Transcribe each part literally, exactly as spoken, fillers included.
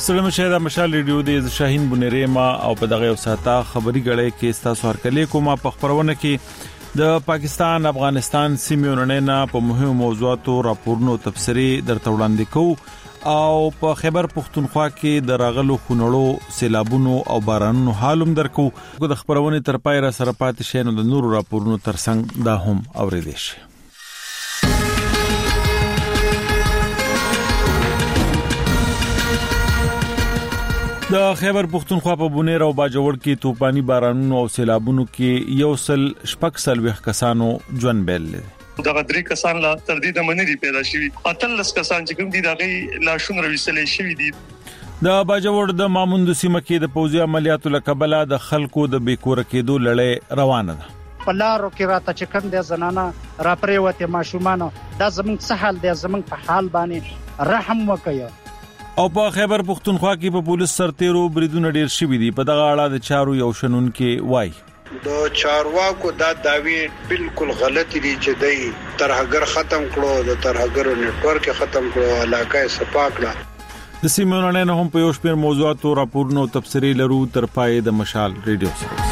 سلام شه د مشال ریډیو د شاهین بنيري ما او په دغه وساته خبري غړې کې تاسو هرکلې کومه په خبرونه کې د پاکستان افغانستان سیمونونه په مهمو موضوعاتو راپورونو تفسیری درته وړاندې کوو او په خیبر پختونخوا کې د راغلو خونړو سیلابونو او بارانونو حالم درکو د خبرونه تر پای را سره پاتې شینو د نورو راپورونو ترڅنګ دا هم اوریدل شي. د خیبر پختونخوا په بونیر او باجوړ کې توپانی بارانونو او سیلابونو کې یو سل شپږ سلويخ کسانو ژوند بیل دغه درې کسان لا تر دې د منری پیدا شوي اتلس کسان چې کوم دي دغه لاشون رويسلې شوي دي. د باجوړ د ماموند سیمه کې د پوځي عملیاتو لکبله د خلکو د بیکور کېدو لړۍ روانه ده. پلارو کې راته چې کوم د زنانه را پریوته ماشومان دا زمونږ سهال د زمونږ په حال باندې رحم وکړي. او په خیبر پختونخوا کې په پولیس سرتیرو بریدونه ډیر شوي دي. په دغه اړه د چارو یو شنن کې وای د چارواکو دا داوی بالکل غلط دي چې دای ترهګر ختم کړو د ترهګر نیټورک ختم کړو علاقه صفا کړه. د سیمونونه نه هم په یو شمېر موضوعاتو راپورونو تفسیری لرو تر پای د مشال ریډیو سره.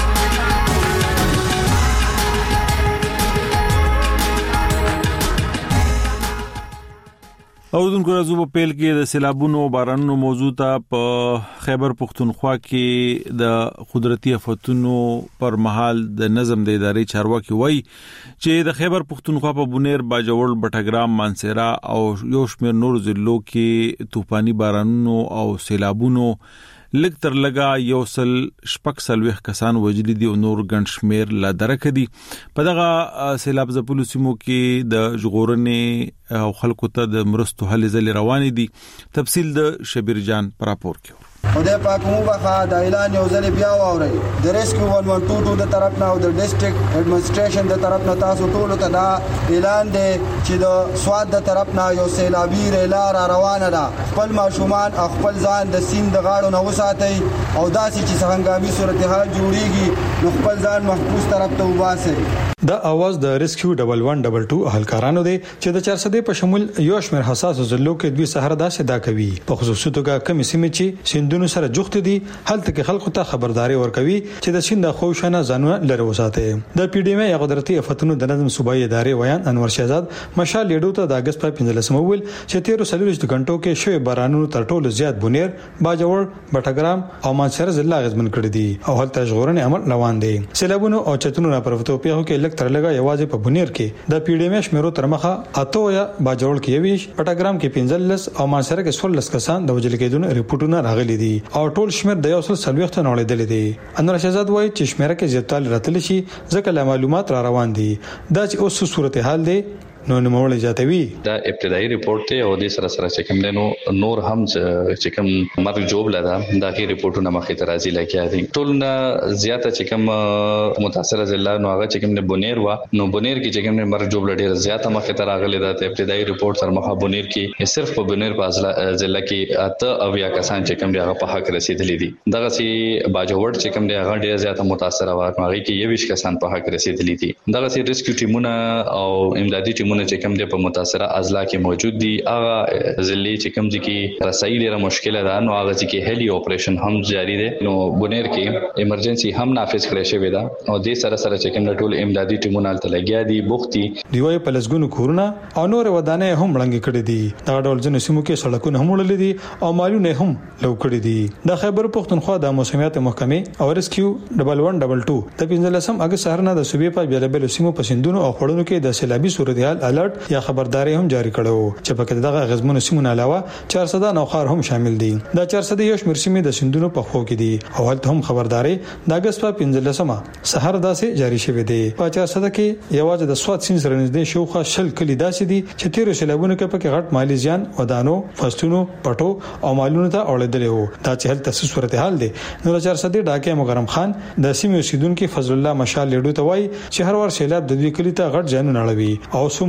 اودونکو راځو په پیل کې د سیلابونو بارانونو موضوع ته په خیبر پختونخوا کې د قدرتي آفتونو پر مهال د نظم د ادارې چارواکي وایي چې د خیبر پختونخوا په بونیر باجوړ بټګرام مانسیرا او یو شمېر نور ضلعو کې طوفاني بارانونو او سیلابونو لګ تر لګا یو سل شپږ سلويخ کسان وجلي دي او نور ګڼ شمېر لا درک دي. په دغه سیلاب ځپلو سیمو کې د ژغورنې او خلکو ته د مرستو هلې ځلې روان دي. تفصیل د شبیر جان پر راپور کې. خدای پاک مو بخا د اعلان یو ځل بیا واوري د ریسکیو ون ون ټو ټو د طرف نه او د ډیسټریکټ اډمنسټریشن د طرف نه تاسو ټول ته دا اعلان دی چې د سواد د طرف نه یو سیلابي ریلا را روانه ده. خپل ماشومان خپل ځان د سیند د غاړو نه وساتئ او داسې چې څنګهامي صورتحال جوړیږي نو خپل ځان محفوظ طرف ته وباسئ. دا اواز د ریسکیو ډبل ون ډبل ټو اهلکارانو دی چې د چار سده په شمول یو شمېر حساس ضلعو کې دوی سحر داسې دا کوي په خصوصي توګه کمی سیمې چې سیندونو سره جوخت دي هلته کې خلکو ته خبرداري ورکوي چې د سیند خوښنه ځانونه لره وساتي. د پی ډی ایم ای قدرتي آفتونو د نظم صوبایي ادارې ویان انور شهزاد مشال لیډو ته د اگست په پنځلسمه ویل چې تیر سلويشت غنټو کې شوی بارانونو تر ټولو زیات بونیر باجوړ بټګرام او مانسر ضلع غزمن کړی دي او هلته ژغورنې عمل روان دي. سیلابونو او چتونو پرفتو په کې لک تر لګا یوازې په بونیر کې د پی ډی ایم ای شمیرو تر مخه اته یا باجوړ کې ویش پټګرام کې پنځلس او مانسر کې څوارلس کسان د وجل کېدون ریپورتونه راغلي دي او ټول شمیر د یو سل سلويخت نه وړاندې دي. انور شهزاد وایي چې شمیره کې زیاتوالی راتل شي ځکه معلومات را روان دي دا چې اوس صورتحال دی نو نوموړی جاتوي. دا ابتدایي ریپورت ته او د سره سره چې کوم نو نور هم چې کوم مرګ جوړ لدا دا کې ریپورتونه مخې ته راځي لکه دي ټول نه زیاته چې کوم متاثره ضلع نو هغه چې کوم نه بونیر وا نو بونیر کې چې کوم مرګ جوړ ډیر زیاته مخې ته راغلي دا ابتدایي ریپورت تر مخه بونیر کې صرف په بونیر په ضلع کې اته او یا کسان چې کوم هغه په حق رسیدلي دي. دغه سي باجوړ چې کوم هغه ډیر زیاته متاثره وا هغه کې یوش کسان په حق رسیدلي دي. دغه سي ریسکیو ټیمونه او امدادي ټیمونه چې کوم د په متاثره اضلاع کې موجود دي هغه ضلع چې کوم دي کې رسایي ډیره مشکله ده نو هغه چې هلي اپریشن هم جاری دي. نو بونیر کې ایمرجنسي هم نافذ کړی شوی ده او د سره سره چې کوم ټول امدادي ټیمونه تل لګیا دي بوختي دیوای په لسګونو کورونه او نور ودانې هم وړاندې کړې دي. دا ډول ځنې سیمو کې سړکونه هم وړلې دي او مالونه هم لو کړې دي. د خیبر پختونخوا د موسمیات محکمې او ریسکیو ډبل ون ډبل ټو د پنځلسم اگست سهار نه د صوبې په بیلابل سیمو په سندونو او خړونو کې د سیلابي صورتحال الرټ یا خبرداري هم جاری کړو چې په دغه غزمونو سیمونه علاوه چار سده نوخار هم شامل دي. دا چار سده یو شمېر سیمې د سندونو په خو کې دي او هلته هم خبرداري د اگست په پنځلسمه سحر داسې جاری شوه دي. په چار سده کې یوازې د سواد سین سره نږدې شوخه شل کلی داسې دي چې تیر سیلابونو کې په غټ مالی زیان ودانو فستونو پټو او مالونو ته اورېدل وو. دا چې هلته صورتحال دي نو چار سده ډاکه مغرم خان د سیمې اوسیدونکو فضل الله مشال لیډو ته وایي چې هر ور سیلاب د دوی کلی ته غټ جانونه اړوي او سم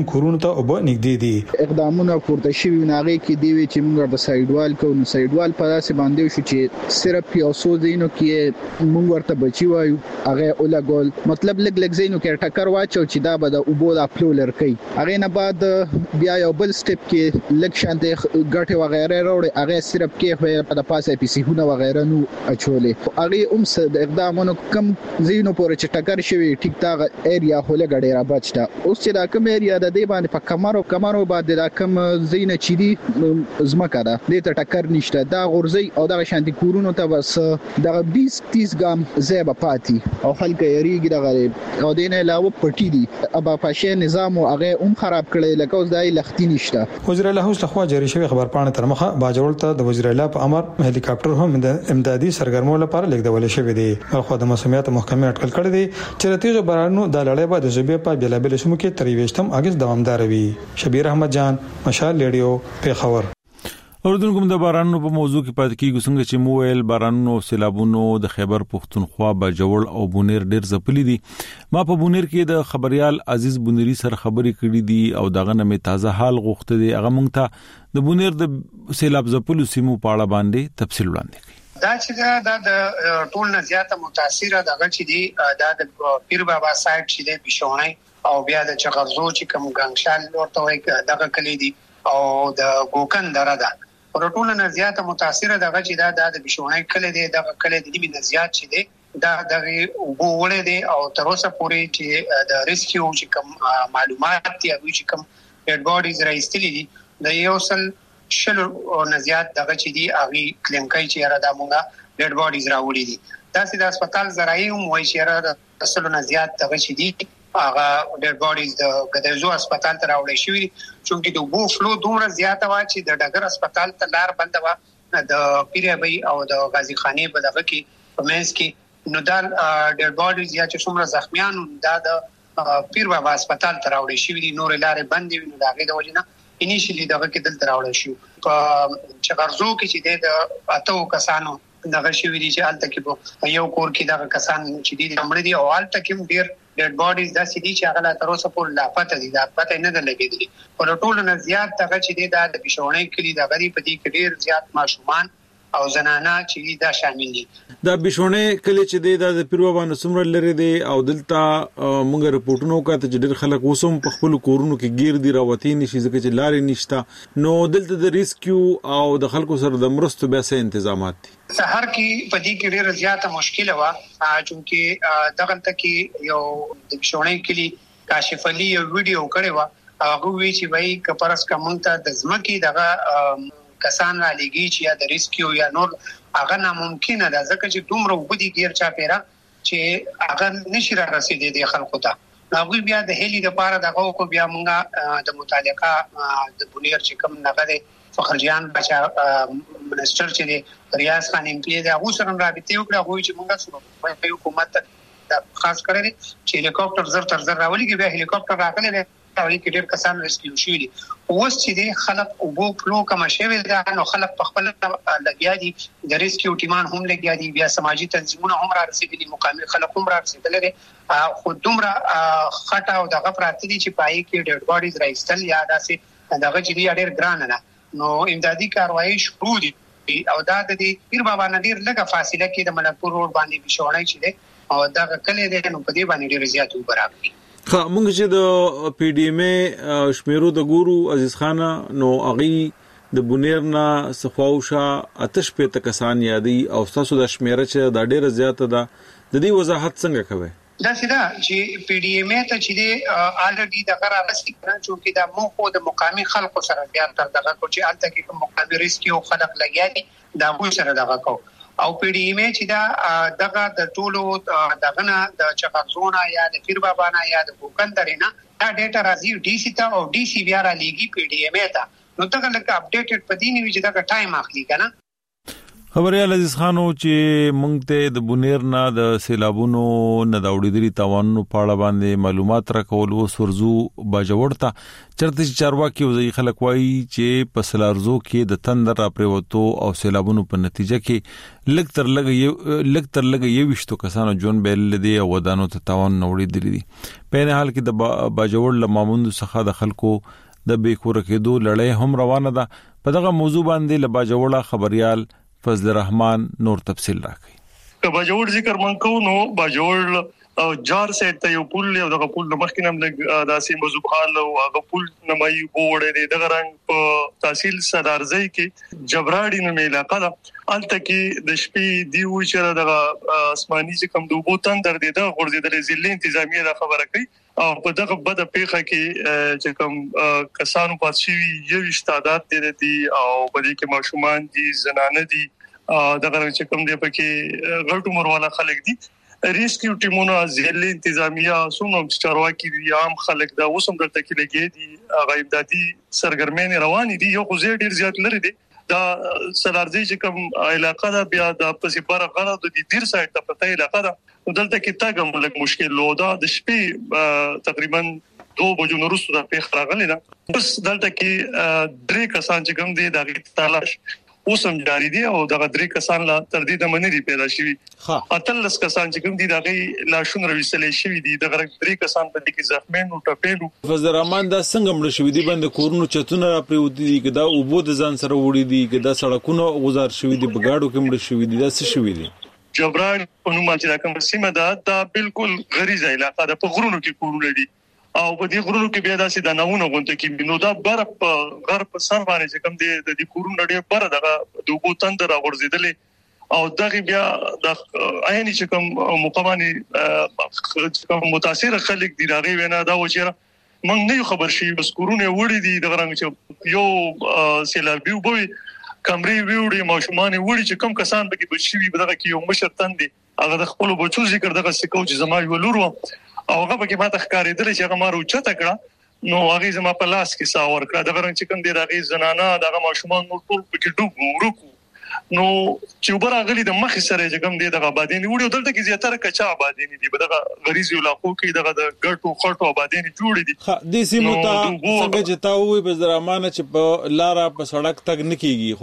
کورونو ته وب نږدې دي. اقدامونه پورته شوي ناغي کې دی چې موږ د سایډوال کو نو سایډوال په داسې باندې شو چې صرف یو څو دینو کې موږ ورته بچي وایو هغه اوله ګول مطلب لګ لګ زینو کې ټکر واچو چې دا به د اوبو د پلولر کوي. هغه نه بعد بیا یو بل سټپ کې لګ شانته ګټه وغیرہ وروړي هغه صرف کې په پاسه پیسونه وغیرہ نو اچولې. هغه هم د اقدامونو کم زینو پورې چې ټکر شوی ټیک تا ایریا هله غډه را بچتا. اوس چې دا کوم ایریا د دې باندې په کمرو کمرو باندې دا کم زینه چې دی زمکه ده دې ته ټکر نشته. دا غورځي او دا شانتي کورونو ته بس دا بیس تیس ګام زیبه پاتې او خلک یریږي د غریب او دینه علاوه پټی دي ابا پاشه نظام او هغه هم خراب کړي لکه اوس دای لختي نشته. وزیر الله اوس لخوا جاری شوی خبر پاڼه تر مخه باجوړ ته د وزیر الله په امر هلیکاپټر هم د امدادي سرګرمو لپاره لیکدول شوی دی. خو د مسومیت محکمې اټکل کړی دی چې رتیغه بارانو د لړۍ بعد زبې په بلابل سمو کې تریويشتم اگست دوامدار وي. شبیر احمد جان مشال ریډیو پیښور. اوردونکو د بارانونو په موضوع کې پاتې کیږو څنګه چې موویل بارانونو سیلابونو د خیبر پختونخوا باجوړ او بونیر ډیر ځپلي دي. ما په بونیر کې د خبريال عزیز بونيري سره خبرې کړې دي او دغه نه مې تازه حال غوښته دي. هغه مونږ ته د بونیر د سیلاب ځپلو سیمو په اړه باندې تفصیل وړاندې کړي. دا چې دا د ټول نه زیاته متاثره دغه چې دی دا د پیر بابا سایت چې دی بشونای او بیا د چغرزو چې کوم ګنګشال ورته وایي دغه کلی دي او د ګوکن دره ده. ټول نه زیاته متاثره دغه چې دا د بشونای کلی دی دغه کلی دی به زیات چې دی دا دغه وګولې دی او تر اوسه پورې چې د ریسکیو چې کوم معلومات دي او چې کوم ډیډ باډیز راځتلې دي د یو سل شل او نزيات دغه چې دی اغي کلیم کوي چې را د مونږه ډیډ باډیز راوړي دي. دا چې د هسپتال زراعي هم وایي چې را د اصل نزيات دغه چې دی هغه ډیډ باډیز د ګدایزو هسپتال ته راوړي شوی چې د بو فلو دومره زیاته وا چې د ډګر هسپتال ته لار بند وا د پیرابي او د غازی خاني په دغه کې پمنس کې نو دا ډیډ باډیز یا چې څومره زخمیان دا د پیر بابا هسپتال ته راوړي شوی دي نور لارې بندې ویني داګه د وجنه انیشلی دغه کې دلته راوړل شو. په چغرزو کې چې د اتو کسانو دغه شوی دي چې الته کې یو کور کې دغه کسان چې دي امر دي او الته کې ډیر ډیډ باډیز د سې دي چې هغه تر اوسه پورې لا پته دي دا پته نه ده لګېدلې. په ټولو نه زیات دغه چې دي د بشونې کلی د غریب دي کې ډیر زیات ماشومان او زنانه چې دا شامل دي. دا بشونې کلی چې دی د پیرو باندې څومره لري دی او دلته موږ رپورټونو کاته چې ډیر خلک وسوم په خپل کورونو کې گیر دي راوتی نشي ځکه چې لارې نشته نو دلته د ریسکیو او د خلکو سره د مرستو به څه تنظیمات دي. سحر کې په دې کې ډیره زیاته مشکله وا چې دغه ته کې یو د بشونې کلی کاشف علي یو ویډیو کړی و هغه وی چې وای کپرس کومته د زمکی دغه کسان را لګي چې یا د ریسکیو یا نور هغه ناممکنه ده ځکه چې دومره وګړي ګیر چا پیرا چې هغه نشي را رسیدي د خلکو ته. هغه بیا د هلي د پاره دغه کو بیا مونږه د متعلقه د بونیر چې کوم نغره فخرجان بچا منسٹر چې دی ریاض خان ایم پی دا هغه سره رابطه وکړه خو چې مونږه سره حکومت خاص کړی چې هلیکاپټر زر تر زر راولي کې بیا هلیکاپټر راغلی او کې ډېر کسان ریسکیو شوي دي. اوس چې دی خلک وګو فلو کوم شوی دا نو خلک په خپل لګیا دي د ریسکیو ټیمان هم لګیا دي بیا سماجی تنظیمونه هم را رسیدلي مقامي خلک هم را رسیدلي خو دومره خټه او دغه پراته دي چې پای کې ډیډ باډیز راځتل یا داسې دغه چې دی ډېر ګران نه نو امدادي کاروایی شروع دي او دا د دې پیر بابا نډیر لږه فاصله کې د ملکپور روډ باندې بشونای چې دی او دا کله دی نو په دې باندې ډیر زیات وبراغلي. خا مونږ چې د پی ډی ایم ای شمیرو د ګورو عزیز خان نو اغي د بونیر نه صفاوشا آتش په تکسان یادي او تاسو د شمیره چې د ډیره زیاته ده د دې وضاحت څنګه کوي؟ دا سیدا چې پی ډی ایم ای ته چې دی الریډي د قرار رسې کړه چې دا مو خو د مقامي خلکو سره بیا تر دغه کو چې الته کې مقامي ریسکیو خلک لګیا دي دا مو سره دغه کو او پی ډی ایم ای چې دا دغه د ټولو دغه نه د چغرزونه یا د پیر بابا نه یا د ګوکندرینا دا ډیټا راځي ډی سی ته او ډی سی بیا را لګي پی ډی ایم ای ته نو څنګه لکه اپډیټډ پدې نیو چې دا ټایم اخلي کنه. خبريال عزیز خانو چې مونږ ته د بونیر نه د سیلابونو نه د وړیدري تاوانونو په اړه باندې معلومات راکول او سرزو باجوړتا چرته چارواکي وزي خلک وایي چې په سلارزو کې د تندر را پریوتو او سیلابونو په نتیجه کې لګ تر لګ یو لګ تر لګ یو وشتو کسانو جون بیل دي او ودانو ته تاوان نوړیدري دي په نه حال کې د باجوړ لماموند څخه د خلکو د بیکور کېدو لړۍ هم روانه ده په دغه موضوع باندې لباجوړه خبريال فضل الرحمن نور تفصیل راکړي که باجوړ ذکر منکو نو باجوړ او جار سیټ ته یو پول له دغه پول د مخکینم د داسې موضوع خال او هغه پول نمای وړه دی دغه رنګ په تحصیل صدارزی کې جبراړي نومې علاقہ ده الته کې د شپې دی و چې دغه آسماني چې کم دوبو تندر دی د غورځیدل ضلع انتظامیه دا خبره کوي او په دغه بده پیخه کې چې کوم کسانو پات شي یو استعداد دي دي او په دې کې ماشومان دي زنانه دي دغه چې کوم دی پکې غټو مرواله خلک دي ریسکیو ټیمونو ضلع انتظامیه سومو چارواکي دي عام خلک دا وسم درته کې لګي دي غیبدادي سرګرمین روان دي یو خو زیات ډیر زیات لري دي دا سلارځي چې کوم علاقہ دا بیا د پسې بار غره د ډیر سایت ته پته علاقہ دا دلته کې تاګم لګ مشکل لو دا د شپې تقریبا دو بجو نورسته د پیښ راغلی دا بس دلته کې درې کسان چې کوم دي د تلاش اوسم جاری دي او دغه درې کسان لا تر دې د منې پیدا شوی اتلس کسان چې کوم دي دغه لاشون رويسلې شوی دي دغه درې کسان په دې کې زخمین او ټپېلو فضل الرحمن دا څنګه مړ شوی دي باندې کورونو چتونه را پریوتی دي کدا او بو د ځان سره وړي دي کدا سړکونو غزار شوی دي بګاړو کې مړ شوی دي دا څه شوی دي جبران په نوم چې کوم سیمه ده دا بالکل غریزه علاقه ده په غرونو کې کورونه دي او په دې غرونو کې بیا داسې د ناونه غونډه کې نو دا برف په غرب سر باندې چې کوم دی د دې کورونو ډېر بر دغه د وګو تندر غورځیدلې او دغه بیا د عیني چې کوم مقاماني کوم متاثر خلک دی دغه وینا دا و چې موږ نه خبر شي بس کورونه وړي دي دغه رنګ چې یو سیلابي وبوي کمرې ویوړي ماشومان وړي چې کوم کسان به کې بشوي دغه کې یو مشر تندي هغه د خپل بچو ذکر دغه سکو چې زما یو لورو او هغه به کې ماته ښکارېدل چې هغه مارو چته کړه نو هغه زما په لاس کې ساور کړه دغه رنګ چې کوم دی هغه زنانه دغه ماشومان نور ټول پکې ډوب ورکو نو چې وبره غلي د مخ سره چې کوم دی دغه آبادین وړي دلته کې زیاتره کچا آبادین دي دغه غریزي علاقو کې دغه د ګټو خټو آبادین جوړ دي ها د سیمو ته څنګه چې تا وې په درامانه چې په لارا په سړک تک نکېږي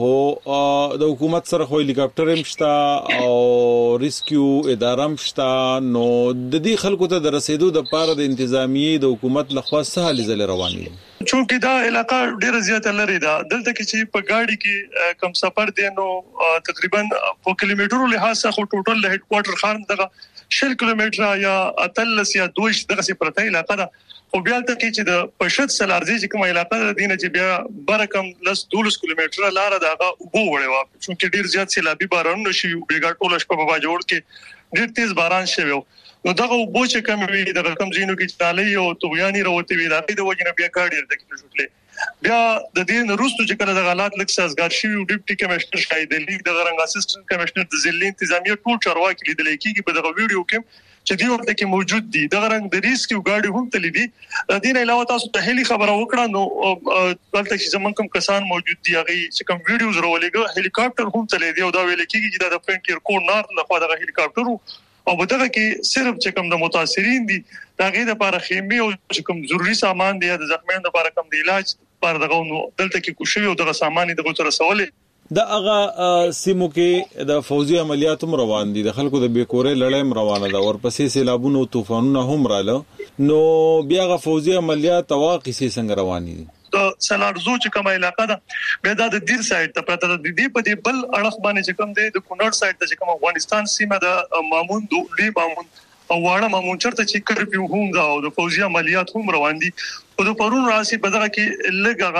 خو د حکومت سره خو هلیکاپټر هم شته او ریسکیو اداره هم شته نو د دې خلکو ته د رسیدو د پاره د انتظامیه د حکومت لخوا سهال زل رواني چونکی دا علاقہ ډیره زیاته لري دا دلته کې چې په گاډي کې کم سفر دی نو تقریبا په کیلومترو لحاظ خو ټوټل له هډ کوارټر خان دغه شل کیلومتره یا اتلس یا دویش دغه سي پرته علاقہ ده خو بیا ته کې چې د پښت سلارځي چې کوم علاقہ ده دینه چې بیا برکم لس دولس کیلومتره لار دغه وګو وړي وا چونکی ډیر زیات سیلابي باران نشي بیګا ټول شپه په جوړ کې ډیر تیز باران شوی نو دغه وبو چې کوم وی دغه کوم زینو کې چالي او توغیانی راوته وی راځي د وجنه بیا کاډیر د کې شوټلې بیا د دې نورستو چې کله د حالات لک سازګار شي او ډیپټي کمشنر شاید دی د رنګ اسسټنټ کمشنر د ضلع انتظامیه ټول چارواکي لیدل کېږي په دغه ویډیو کې چې دی ورته کې موجود دي د رنګ د ریسکیو ګاډي هم تللی دي د دې علاوه تاسو ته هلي خبره وکړه نو دلته چې زمونږ کوم کسان موجود دي هغه چې کوم ویډیوز راولېګو هلیکاپټر هم تللی دی او دا ویل کېږي چې د فرنټیر کور نار لخوا د هلیکاپټر او په دغه کې صرف چې کوم د متاثرین دي دا غي د لپاره خیمه او چې کوم ضروری سامان دی د زخمیانو لپاره کوم د علاج لپاره دغه نو دلته کې کوشش او دغه سامان دغه تر رسولې د هغه سیمو کې د فوزي عملیات هم روان دي د خلکو د بیکورې لړۍ روانه ده ورپسې سیلابونو او طوفانونو هم رااله نو بیا غ فوزي عملیات واقعي څنګه رواني دي د سلارزو چې کومه علاقہ ده به د دیر سایت ته پته د دې په دې بل اړخ باندې چې کوم دی د کونړ سایت ته چې کوم افغانستان سیمه د مامون دوی مامون او واړه مامون چرته چې کرفیو هم دا او د فوزي عملیات هم روان دي په د پرون راسي په دغه کې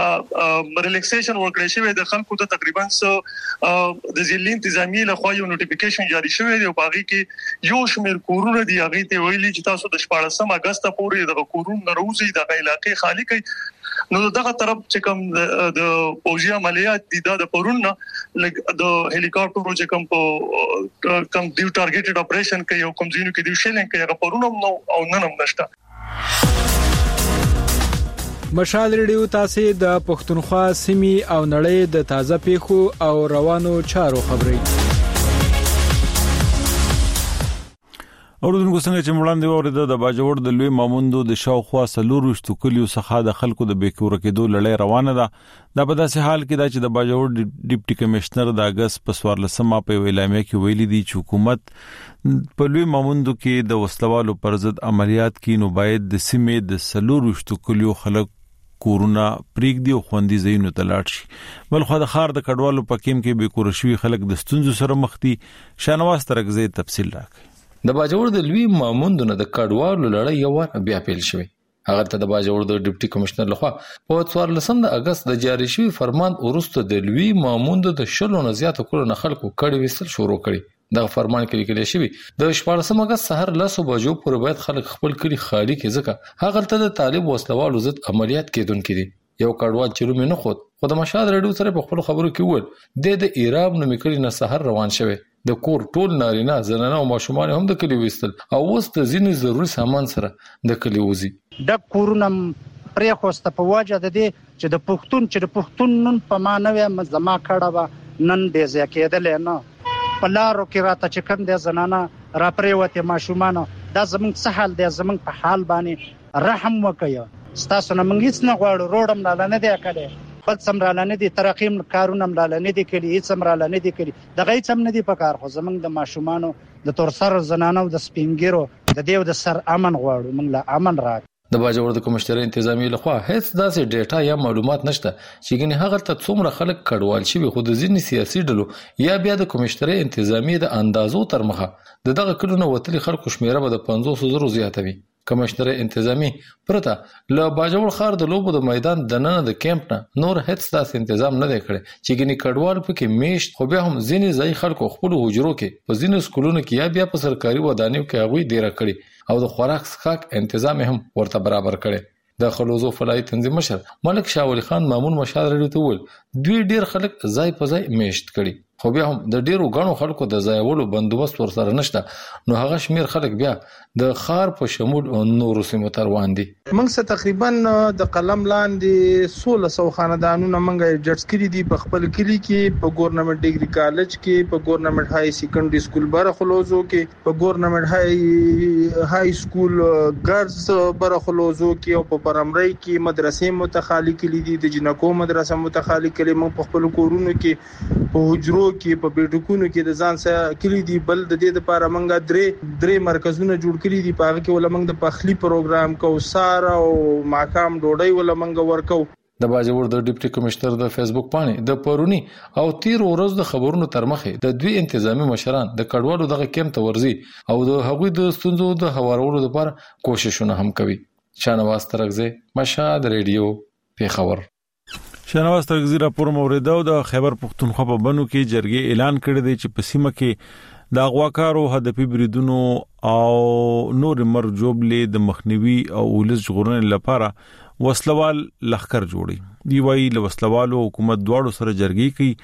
لګه ریلیکسیشن ورکړی شوی د خلکو ته تقریبا د ضلع انتظامیه له خوا یو نوټیفیکیشن جاری شوی دی او باغی کې یو شمیر کورونه دی هغه ته ویلي چې تاسو د شپږم اگست پورې د کورونو نروزي د علاقې خالی کړئ نو دغه طرف چې کوم د فوجي عملیات دي د پرون نه لکه د هلیکاپټر چې کوم په کوم دیو ټارګټډ اپریشن کوي او کوم ځینو کې دیو شیلینګ کوي هغه پرون نو او نن هم نشته مشال ریډیو تاسو د پښتونخوا سیمې او نړۍ د تازه پیښو او روانو چارو خبري اوردونکو څنګه چې وړاندې ورده د باجوړ د لوی ماموندو د شاوخوا سلور وشتو کلیو څخه د خلکو د بیکور کېدو لړۍ روانه ده. دا په داسې حال کې دا چې د باجوړ ډیپټي کمشنر د اگست په سوارلسمه په اعلامیه کې ویلي دي چې حکومت په لوی ماموندو کې د وسلوالو پر ضد عملیات کې نو باید د سیمې د سلور وشتو کلیو خلک کورونا پریګ دی او خوندې زینو تلاړ شي. بل خو د خار د کډوالو په کېم کې بیکور شوی خلک د ستونزو سره مخ دي. شانواز ترغزي تفصیل راکړي. د باجوړ د لوی ماموندو نه د کډوالو لړۍ یو ور بیا پیل شوې. هغه ته د باجوړ د ډیپټي کمشنر لخوا په څوارلسم د اگست د جاری شوی فرمان وروسته د لوی ماموندو د شلو نه زیاتو کړو نه خلکو کړي وسل شروع کړي. دا فرمان کې لیکل شوی د شپږم اگست سحر لاسو بجو پر باید خلک خپل کړي خالی کې ځکه هغه ته د طالب وسلوالو ضد عملیات کېدونکې دي. یو کډوال چې رومي نه خود خو د مشهد رادیو سره په خپل خبرو کې ول د د ایراب نو میکړي نه سحر روان شوی. د کور ټول نارینه زنانه او ماشومان هم د کلی وستل او اوس د ځینې ضروري سامان سره د کلی وزي. د کورونم پرې خوسته په واجه د دې چې د پښتون چې د پښتون نن په مانوي مزما کړه و نن دې ځکه کېدل نه په لارو کې راته چې کوم د زنانه را پرې وته ماشومان دا زمونږ سهال د زمونږ په حال باندې رحم وکیا. ستاسو نه مونږ هیڅ نه غواړو روډم نه نه دی کړی بل سمراله نه دي ترقیم کارونه مراله نه دي کړي هیڅ سمراله نه دي کړي دغه هیڅ هم نه دي په کار خو زمونږ د ماشومانو د تور سر زنانو د سپینګیرو د دیو د سر امن غواړو موږ له امن راک. د باجوړ د کمشنر انتظامی لخوا هیڅ داسې ډیټا یا معلومات نشته چې ګنې هغه ته څومره خلک کډوال شي خو د ځینې سیاسي ډلو یا بیا د کمشنر انتظامی د اندازو تر مخه د دغه کلونو وتلي خلکو شمیره به د پنځوس زره زیاتوي. کمشنر انتظامی پرته له باجوړ خار د لوبو د میدان د نن د کیمپ نه نور هیڅ داسې تنظیم نه دی کړی چې ګنې کډوال پکې میشت خو بیا هم ځینې ځای خلکو خپل حجرو کې په ځینې سکولونو کې یا بیا په سرکاري ودانیو کې هغوی ډیره کړي او د خوراک څښاک تنظیم هم ورته برابر کړي. د خلوزو فلای تنظیم مشر ملک شاه ولی خان مامون مشال رډو ته ول دوی ډیر خلک ځای په ځای میشت کړي خو بیا هم د ډیرو غنو خلکو د ځایولو بندوبست ورسره نشته نو هغه شمیر خلک بیا د خار په شمول نورو سیمو ته روان دي. موږ څه تقریبا د قلم لاندې سولہ سو خاندانونه موږ جټس کړي دي په خپل کلی کې په ګورنمنت ډیګري کالج کې په ګورنمنت های سیکنډري سکول بره خلوزو کې په ګورنمنت های های سکول ګرلز بره خلوزو کې او په پرمري کې مدرسې متخالي کړي دي د جنکو مدرسه متخالي کړي موږ په خپل کورونو کې په حجرو کې په بیٹکونو کې د ځان سره کلی دی بل د دې لپاره منګه درې درې مرکزونه جوړ کړي دي په هغه کې ولمنګ د پخلی پروګرام کو سار او ماقام ډوډۍ ولمنګ ورکو. د باجوړ د ډیپټي کمشنر د فیسبوک باندې د پرونی او تیر ورځ د خبرونو تر مخه د دوی انتظامی مشران د کډوالو دغه کیمپ ته ورزي او د هغوی د ستونزو د هوارولو لپاره کوششونه هم کوي. شانواز ترغزي مشهد رادیو پیښور. شنواز ترغزی راپور موریدو د خیبر پختونخوا په بنو کې جرګې اعلان کړی دی چې په سیمه کې د اغواکارو هدفي بریدونو او نور مرجوبلې د مخنیوي او ولس ژغورنې لپاره وسلوال لخر جوړي. دی وایي له وسلوالو حکومت دواړو سره جرګې کوي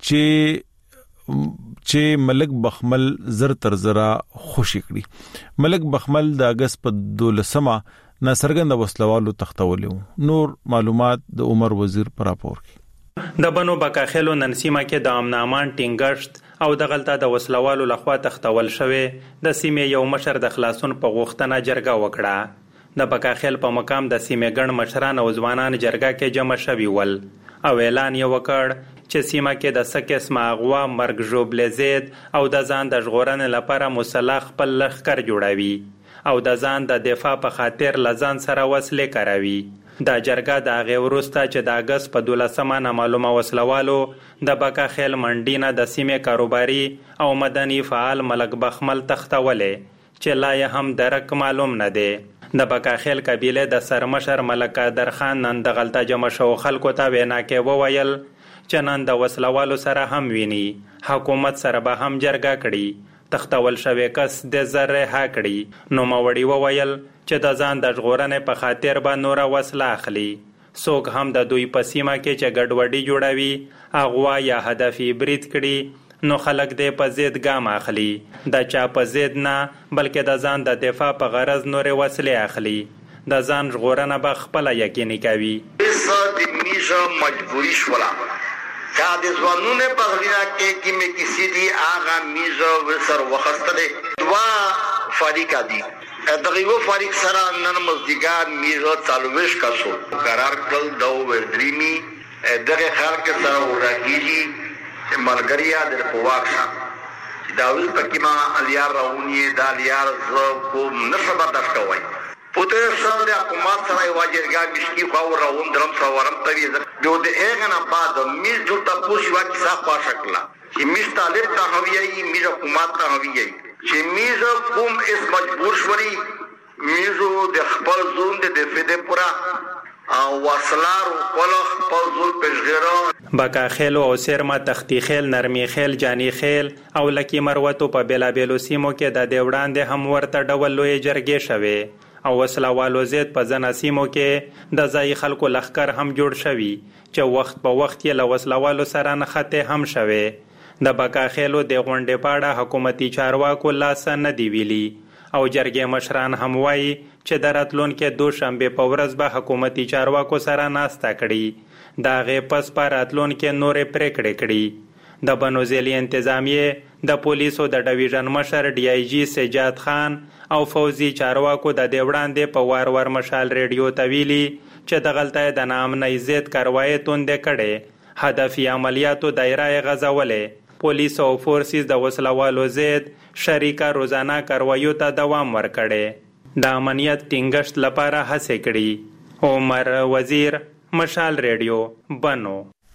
چې چې ملک بخمل زر تر زرا خوشی کړي. ملک بخمل د اگست په دولسمه ناسرګند وسلوالو تختولیو. نور معلومات د عمر وزیر پر راپور کې. د بنو بکاخیلو ننسیمه کې د امن امان ټینګښت او د غلطه د وسلوالو لخوا تختول شوی د سیمې یو مشر د خلاصون په غوښتنه جرګه وکړه. د بکاخیل په مقام د سیمې ګڼ مشران او ځوانان جرګه کې جمع شوي ول او اعلان یې وکړ چې سیمه کې د سکه اسما اغوا مرګ ژوبلې زید او د ځان د ژغورنې لپاره مسلح خپل لخر جوړوي او د ځان د دفاع په خاطر لزان سره وسلې کاروي. دا جرګه د هغې وروسته چې د اګست په دولسمه نامعلومه وسلوالو د بکاخیل منډي نه د سیمې کاروباري او مدني فعال ملک بخمل تختولې چې لا یې هم درک معلوم نه دی. د بکاخیل قبیله د سرمشر ملک قادر خان نن د غلطه جمع شو خلکو ته وینا کې وویل چې نن د وسلوالو سره هم ویني حکومت سره به هم جرګه کړي. تختول شوی کس د زره ها کړي نو موړي وویل چې د ځان د ژغورنې په خاطر به نوره وسله اخلي. څوک هم د دوی په سیمه کې چې ګډوډي جوړوي اغوا یا هدفي برید کړي نو خلک دې په ضد ګام اخلي. د چا په ضد نه بلکې د ځان د دفاع په غرض نورې وسلې اخلي. د ځان ژغورنه به خپله یقیني کوي. مجبوری شولا کا د ځوانونه په غوړه کې کې مې کسی دی آغا میزو سر وخت ده دوا فاریق دي دغه یو فاریق سره نن مزدګار میرو تالويش کاسو قرار کړل د ودريمي دغه خلک سره ورګيږي ملګریا د پواکسا دا وی پکې ما الیار راونی دا الیار زو کوم نسبت دښکوي پوتې سره د حکومت سره واجرګا مشکی خو راوم درم څورم توی جو د اغه بعد می جو تاسو واکي صاحب شکلا چې می طالب ته هویي می حکومت ته هویي چې می کوم اس مجبور شوري میزو د خپل زون د فده پورا او وصلار او خپل زول پښګرو بکا خیل او سرما تختی خیل نرمي خیل جانی خیل او لکی مروتو په بلا بیلو سیمو کې د دیوړان د هم ورته ډول لوی جرګې شوه او وسلوالو زید په ځنا سیمو کې د ځای خلکو لخر هم جوړ شوی چې وخت په وخت یې له وسلوالو سره نخته هم شوه د بکا خیلو د غونډې پاړه حکومتي چارواکو لاس نه دی ویلي او جرګې مشران هم وایي چې د راتلونکو دوشنبه په ورځ به حکومتي چارواکو سره ناستا کړي دا غي پس پر راتلونکو نورې پریکړې کړي د بنوزیلی انتظامیه د پولیسو د ډیویژن مشر ډي آی جی سجاد خان او فوزي چارواکو د دیوړاندې په وار ور مشال ریډیو تویلی چې د غلطه د نامنۍ زید کاروایی توندې کړي هدفي عملیاتو دایره غزولې پولیس او فورسز د وسلوالو زید شریکه روزانه کاروایو ته دوام ورکړي د امنیت ټینګښت لپاره هڅه کړي عمر وزیر مشال ریډیو بنو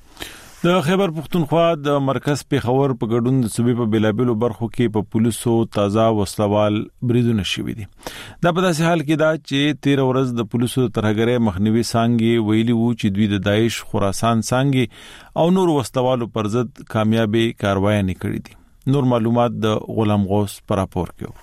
د خیبر پختونخوا د مرکز پیښور په ګډون د صوبې په بلابلو برخو کې په پولیسو تازه وسلوال بریدونه شوي دي دا په داسې حال کې دا چې تیر ورځ د پولیسو ترهګرۍ مخنیوي څنګه ویلي وو چې دوی د داعش خراسان څنګه او نور وسلوالو پر ضد کامیابی کاروایی نکړي دي نور معلومات د غلام غوث پر راپور کې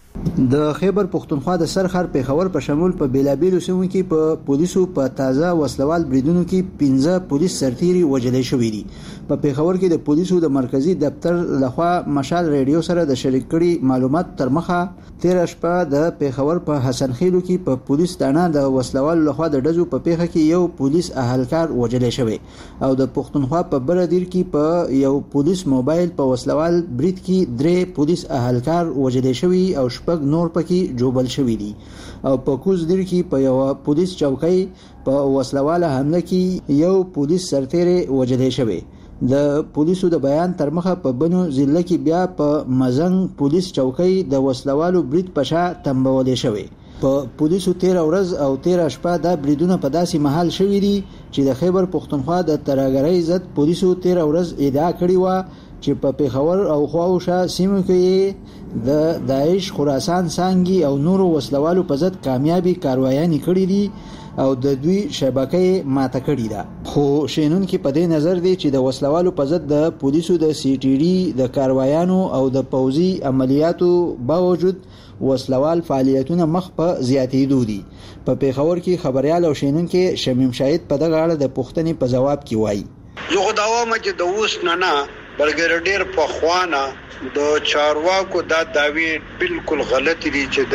د خیبر پختونخوا د سرخر پیښور په شمول په بیلابیلو سیمو کې په پولیسو په تازه وسلوال بریدونو کې پنځه پولیس سرتیري وژل شوي دي په پیښور کې د پولیسو د مرکزی دفتر لخوا مشال ریډیو سره د شریک کړي معلومات تر مخه تیر شپه د پیښور په حسن خیلو کې په پولیس تانه د وسلوال لخوا د ډزو په پیښه کې یو پولیس اهلکار وژل شوی او د پختونخوا په بردیر کې په یو پولیس موبایل په وسلوال برید کې درې پولیس اهلکار وژل شوی او شپږ نور پکې جوبل شوی دي او په کوز دیر کې په یو پولیس چوکۍ په وسلواله حمله کې یو پولیس سرتیری وژل شوی د پولیسو د بیان تر مخه په بنو ضلع کې بیا په مزنګ پولیس چوکۍ د وسلوالو برید پشا تنبولې شوی په پولیسو تیر ورځ او تیر شپه د بریدونو په داسې محل شوی دي چې د خیبر پختونخوا د ترهګرۍ ضد پولیسو تیر ورځ ادعا کړې و چې په پیښور او خواوشا سیمو کې د داعش خراسان څنګه او نورو وسلوالو په ضد کامیابی کاروایي کړې دي او د دوی شبکې ماته کړې ده خو شینون کې په دې نظر دی چې د وسلوالو په ضد د پولیسو د سی ټي ډي د کاروایانو او د پوزي عملیاتو باوجود وسلوال فعالیتونه مخ په زیاتېدو دي په پیښور کې خبريال او شینون کې شمیم شاهد په دغه اړه د پوښتنې په جواب کې وایي زه خداوم چې د اوس نه نه بلګر ډیر په خوانه د چارواکو دا داوی بالکل غلط دي چې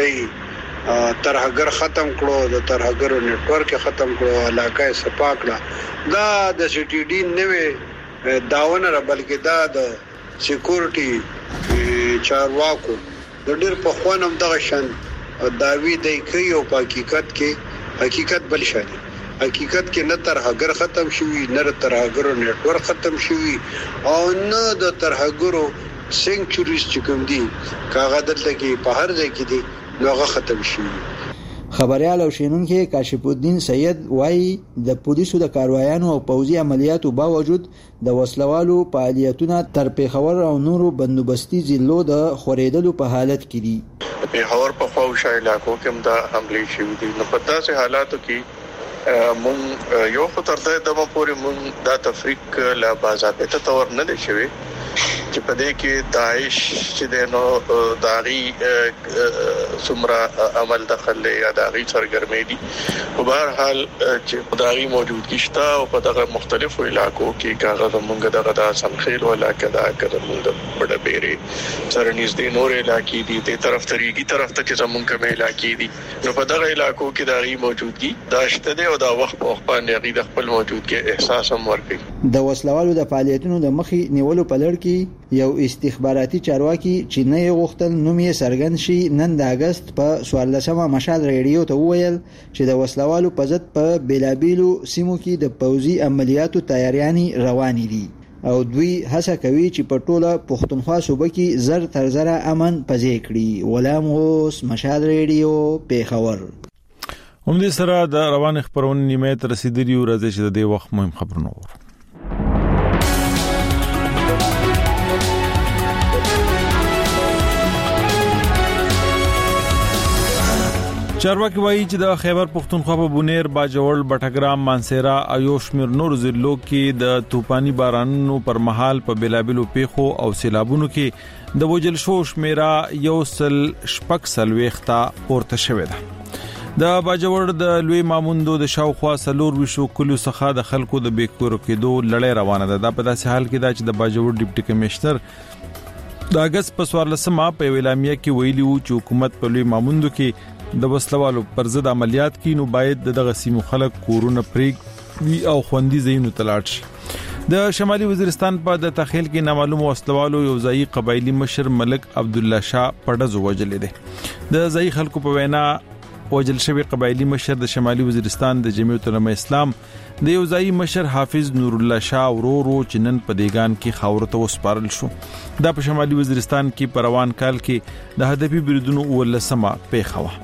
دی ترهګر ختم کړو د ترهګر نتورک ختم کړو علاقه صفا کړه دا د سی ټي ډي نوې داونه را بلکې دا د سکیورټي چارواکو د ډیر په خوانم دغه شان داوی دی کوي او په حقیقت کې حقیقت بل شي حقیقت کې نه ترهګر ختم شوی نه ترهګر نتورک ختم شوی او نه د ترهګرو سنچوريز چې کوم دي کاغه دلته کې په هر ځای کې دي نوغه ختم شوی خبريال او شینون کې کاشف الدین سید وایي د پولیسو د کاروایانو او پوزي عملیاتو باوجود د وسلوالو فعالیتونه تر پیښور او نورو بندوبستي ضلعو د خورېدلو په حالت کې دي پیښور په خواوشا علاقو کې هم دا حمله شوې دي نو په داسې حالاتو کې مون یو خطر ده د مپوري مون دا تفریق لا باضابطه تور نه دي شوی چې په دې کې داعش چې دنو داغي سمرا عمل دخل یا داغي سرګرمي دي په بهر حال چې داغي موجودګي شته او په دغه مختلفو علاقو کې کاغذ مونږ دغه د سمخیل ولا کدا کده مونږ بڑا بیري سره نږدې نور علاقې دي ته طرف طریقي طرف ته چې زمونږ کوم علاقې دي نو په دغه علاقو کې داغي موجودګي دا شته او دا وخت په وخت باندې غي د خپل موجودګي احساس هم ورکړي د وسلوالو د فعالیتونو د مخې نیولو په لړ کې یو استخباراتي چارواکي چې نه یې غوښتل نوم یې څرګند شي نن د اگست په څوارلسمه مشال ریډیو ته وویل چې د وسلوالو په ضد په بیلابیلو سیمو کې د پوځي عملیاتو تیاریانې روانې دي او دوی هڅه کوي چې په ټوله پښتونخوا صوبه کې زر تر زره امن پځې کړي. غلام غوث، مشال ریډیو، پیښور. هم دې سره د روان خبرونه نیمه تر رسیدلی او راځي چې د دې وخت مهم خبرونه وره. چارواکي وایي چې د خیبر پختونخوا په بونیر، باجوړ، بټګرام، مانسیرا، ایوشمیر نور ضلعو کې د طوفاني بارانونو پر مهال په بلابلو پیښو او سیلابونو کې د وجل شو شمیره یو سل شپږ سلويختا پورته شوې ده. د باجوړ د لوی ماموندو د شاوخوا سلور وشو کلو څخه د خلکو د بیکورو کېدو لړۍ روانه ده. دا په داسې حال کې دا چې د باجوړ ډیپټي کمشنر د اگست په څوارلسمه په ویلامیا کې ویلي وو چې حکومت په لوی ماموندو کې د وسلوالو پر ضد عملیات کینو باید دغه سیمو خلک کورونه پریک وی او خوندي زینو تلاټ شي. د شمالي وزیرستان په د تخیل کې نامعلوم وسلوالو یو ځای قبایلی مشر ملک عبد الله شاه پړدز وجلې ده. د ځای خلکو په وینا وجل شوی قبایلی مشر د شمالي وزیرستان د جمعیت العلماء اسلام د یو ځای مشر حافظ نور الله شاه ورورو چنن په دیګان کې خاور ته وسپارل شو. دا په شمالي وزیرستان کې په روان کال کې د هدفي بریدونو ولسمه پیښه و.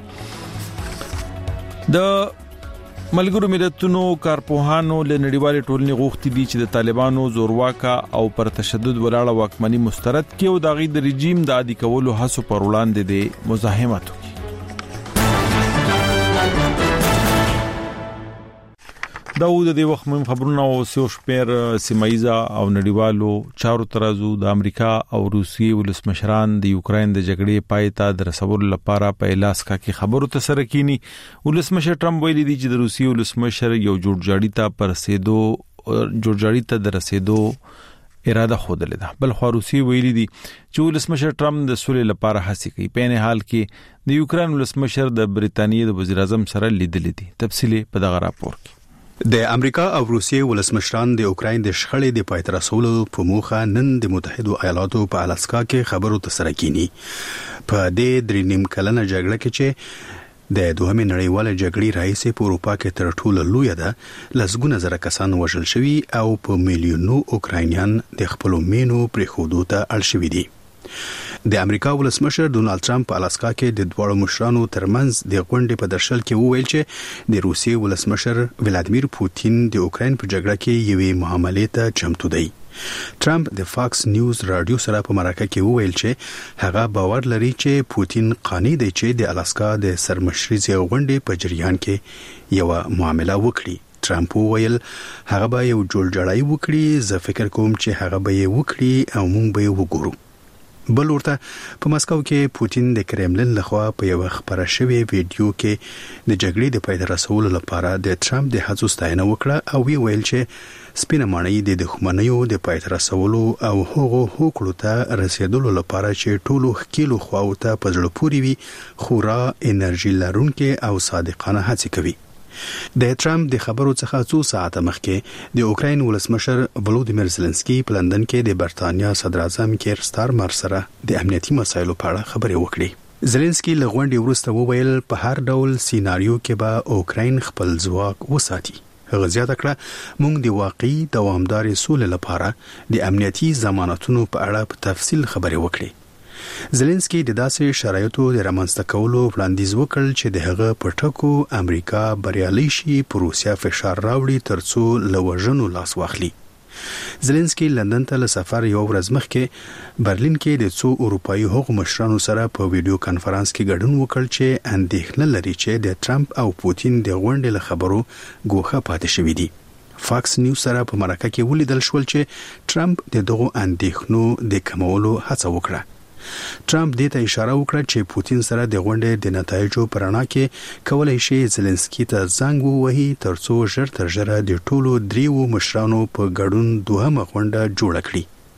د ملګرو ملتونو کارپوهانو له نړیوالې ټولنې غوښتي دي چې د طالبانو زورواکا او پر تشدد ولاړه واکمني مسترد کړي او د غي د رژیم د عادي کولو هڅو پر وړاندې د مزاحمت وکړي. دا و د دې وخت مهم خبرونه او سیو شپیر سیمایزا او نړیوالو چارو ترازو د امریکا او روسیې ولسمشران د یوکرين د جګړې پای ته د رسولو لپاره په الاسکا کې خبرو ته سره کینی. ولسمشر ټرمپ ویلي دی چې د روسیې ولسمشر یو جوړجاړی ته پر رسیدو جوړجاړی ته د رسیدو اراده خوده ده. بل خو روسیې ویلي دی چې ولسمشر ټرمپ د سولې لپاره هڅه کوي. په نه حال کې د یوکرين ولسمشر د بریتانیې د وزیر اعظم سره لیدل دي. تفصیلی په دغه راپور کې. د امریکا او روسیې ولسمشران د اوکراین د شخړې د پای ته رسولو په موخه نن د متحده ایالاتو په الاسکا کې خبرو ته سره کینی. په دې درې نیم کلنه جګړه کې چې د دوهمې نړیواله جګړې راهیسې په اروپا کې تر ټولو لوی ده، لسګونه زره کسان وژل شوي او په میلیونو اوکراینیان د خپل مینو پرې خودو ته اړ شوي دي. د امریکا ولسمشر ډونالد ټرمپ په الاسکا کې د دوړو مشرانو ترمنځ د غونډې په درشل کې وویل چې د روسیې ولسمشر ولادیمیر پوتین د اوکراین په جګړه کې یوې معاملې ته چمتو دی. ټرمپ د فاکس نیوز رادیو سره په مرکه کې وویل چې هغه باور لري چې پوتین قانع دی چې د الاسکا د سرمشريزي غونډې په جریان کې یو معامله وکړي. ټرمپ وویل هغه به یو جوړجاړی وکړي، زه فکر کوم چې هغه به یې وکړي او موږ به یې وګورو. بل ورته په مسکو کې پوتین د کرملین لخوا په یو خبره شوی ویډیو کې د جګړې د پای ته رسولو لپاره د ټرمپ د هڅو ستاینه وکړه او وی ویل چې سپینه ماڼۍ د دښمنیو د پای ته رسولو او هغو هوکړو ته رسیدلو لپاره چې ټولو خکیلو خواو ته په زړه پوري وي خورا انرژي لرونکي او صادقانه هڅې کوي. د ټرمپ د خبرو څخه څو ساعته مخکې د اوکراین ولسمشر ولودیمیر زيلنسکي په لندن کې د برتانیا صدر اعظم کیر سټارمر سره د امنیتي مسایلو په اړه خبرې وکړې. زيلنسکي له غونډې وروسته وویل په هر ډول سیناریو کې به اوکراین خپل ځواک وساتي. هغه زیاته کړه موږ د واقعي دوامدار سولې لپاره د امنیتي ضمانتونو په اړه په تفصیل خبرې وکړې. زيلنسکي د داسې شرایطو د رامنځته کولو وړاندیز وکړ چې د هغه په ټکو امریکا بریالي شي په روسیا فشار راوړي ترڅو لوژنو لاس واخلي. زيلنسکي لندن ته له سفر یو ورځ مخکې برلین کې د څو اروپایي حقوق مشرانو سره په ویډیو کانفرنس کې ګډون وکړ چې اندېښنه لري چې د ټرمپ او پوتین د غونډې له خبرو ګوښه پاتې شوې دي. فاکس نیوز سره په مرکه کې ولیدل شول چې ټرمپ د دغو اندېښنو د کمولو هڅه وکړه. ټرمپ دې ته اشاره وکړه چې پوتین سره د غونډې د نتایجو پر اړه کې کولای شي زيلنسکي ته زنګ ووهي ترڅو ژر تر ژره د ټولو دریو مشرانو په ګډون دوهمه غونډه جوړه کړي.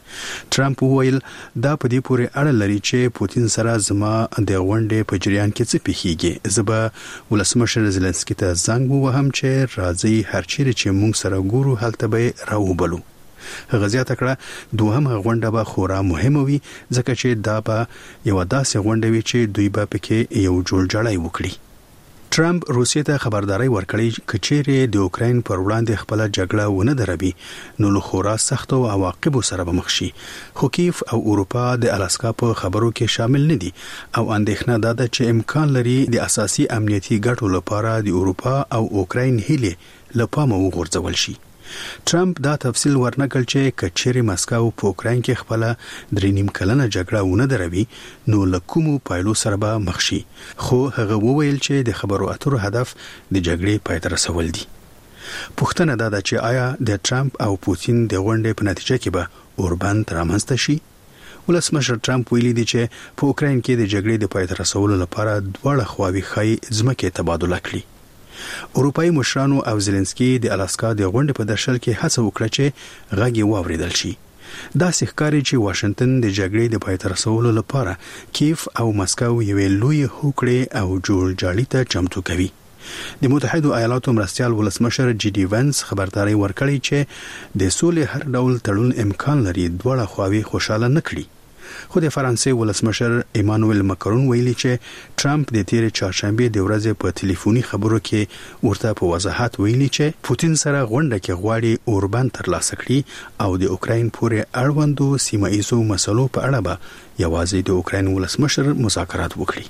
ټرمپ وویل دا په دې پورې اړه لري چې پوتین سره زما د غونډې په جریان کې څه پیښیږي. زه ولسمشر زيلنسکي ته زنګ ووهم چې راځي هر چیرې چې موږ سره ګورو هلته به راوبلو. هغه زیاته کړه دوهمه غونډه به خورا مهمه وي ځکه چې دا به یو داسې غونډه وي چې دوی به پکې یو جوړجاړی وکړي. ټرمپ روسیې ته خبرداري ورکړې چې د اوکرين پر وړاندې خپل جګړه ونه دروي نو له خورا سختو عواقبو سره به مخ شي. خو کیف او اروپا د الاسکا په خبرو کې شامل نه دي او اندېښنه ده چې امکان لري د اساسي امنیتي ګټو لپاره د اروپا او اوکرين هیله لپاره وغورځول شي. ټرمپ دا تفصیل ورنکړ چې کچېری مسکو په اوکرين کې خپل درې نیم کلنه جګړه ونه دروي نو لکومو پایلو سره به مخ شي. خو هغه وویل چې د خبرو اترو هدف د جګړې پای ته رسول دي. پوښتنه ده چې آیا د ټرمپ او پوتین د غونډې په نتیجه کې به اوربند رامنځته شي؟ ولسمشر ټرمپ ویلي دی چې په اوکرين کې د جګړې د پای ته رسولو لپاره دواړه خواوې خای ځمکې تبادله کړي. اروپאי مشرانو او زيلنسکي د الاسکا د غونډې په درشل کې هڅه وکړه چې غږ یې واوریدل شي. دا ښکاري چې واشنگټن د جګړې د پای ته رسولو لپاره کیف او مسکو یوې لوی هوکړې او جوړجاړي ته چمتو کوي. د متحده ایالاتو مرستيال ولسمشر جی ډي وانس خبرداري ورکړي چې د سولې هر ډول تړون امکان لري دواړه خواوې خوشاله نکړي. خو د فرانسې ولسمشر ایمانوئل ماکرون ویلي چې ټرمپ د تیر چهارشنبه د ورځې په ټلیفوني خبرو کې ورته په وضاحت ویلي چې پوتین سره غونډه کې غواړي اوربند ترلاسه کړي او د اوکرين پورې اړوندو سیمه ایزو مسلو په اړه به یوازې د اوکرين ولسمشر مذاکرات وکړي.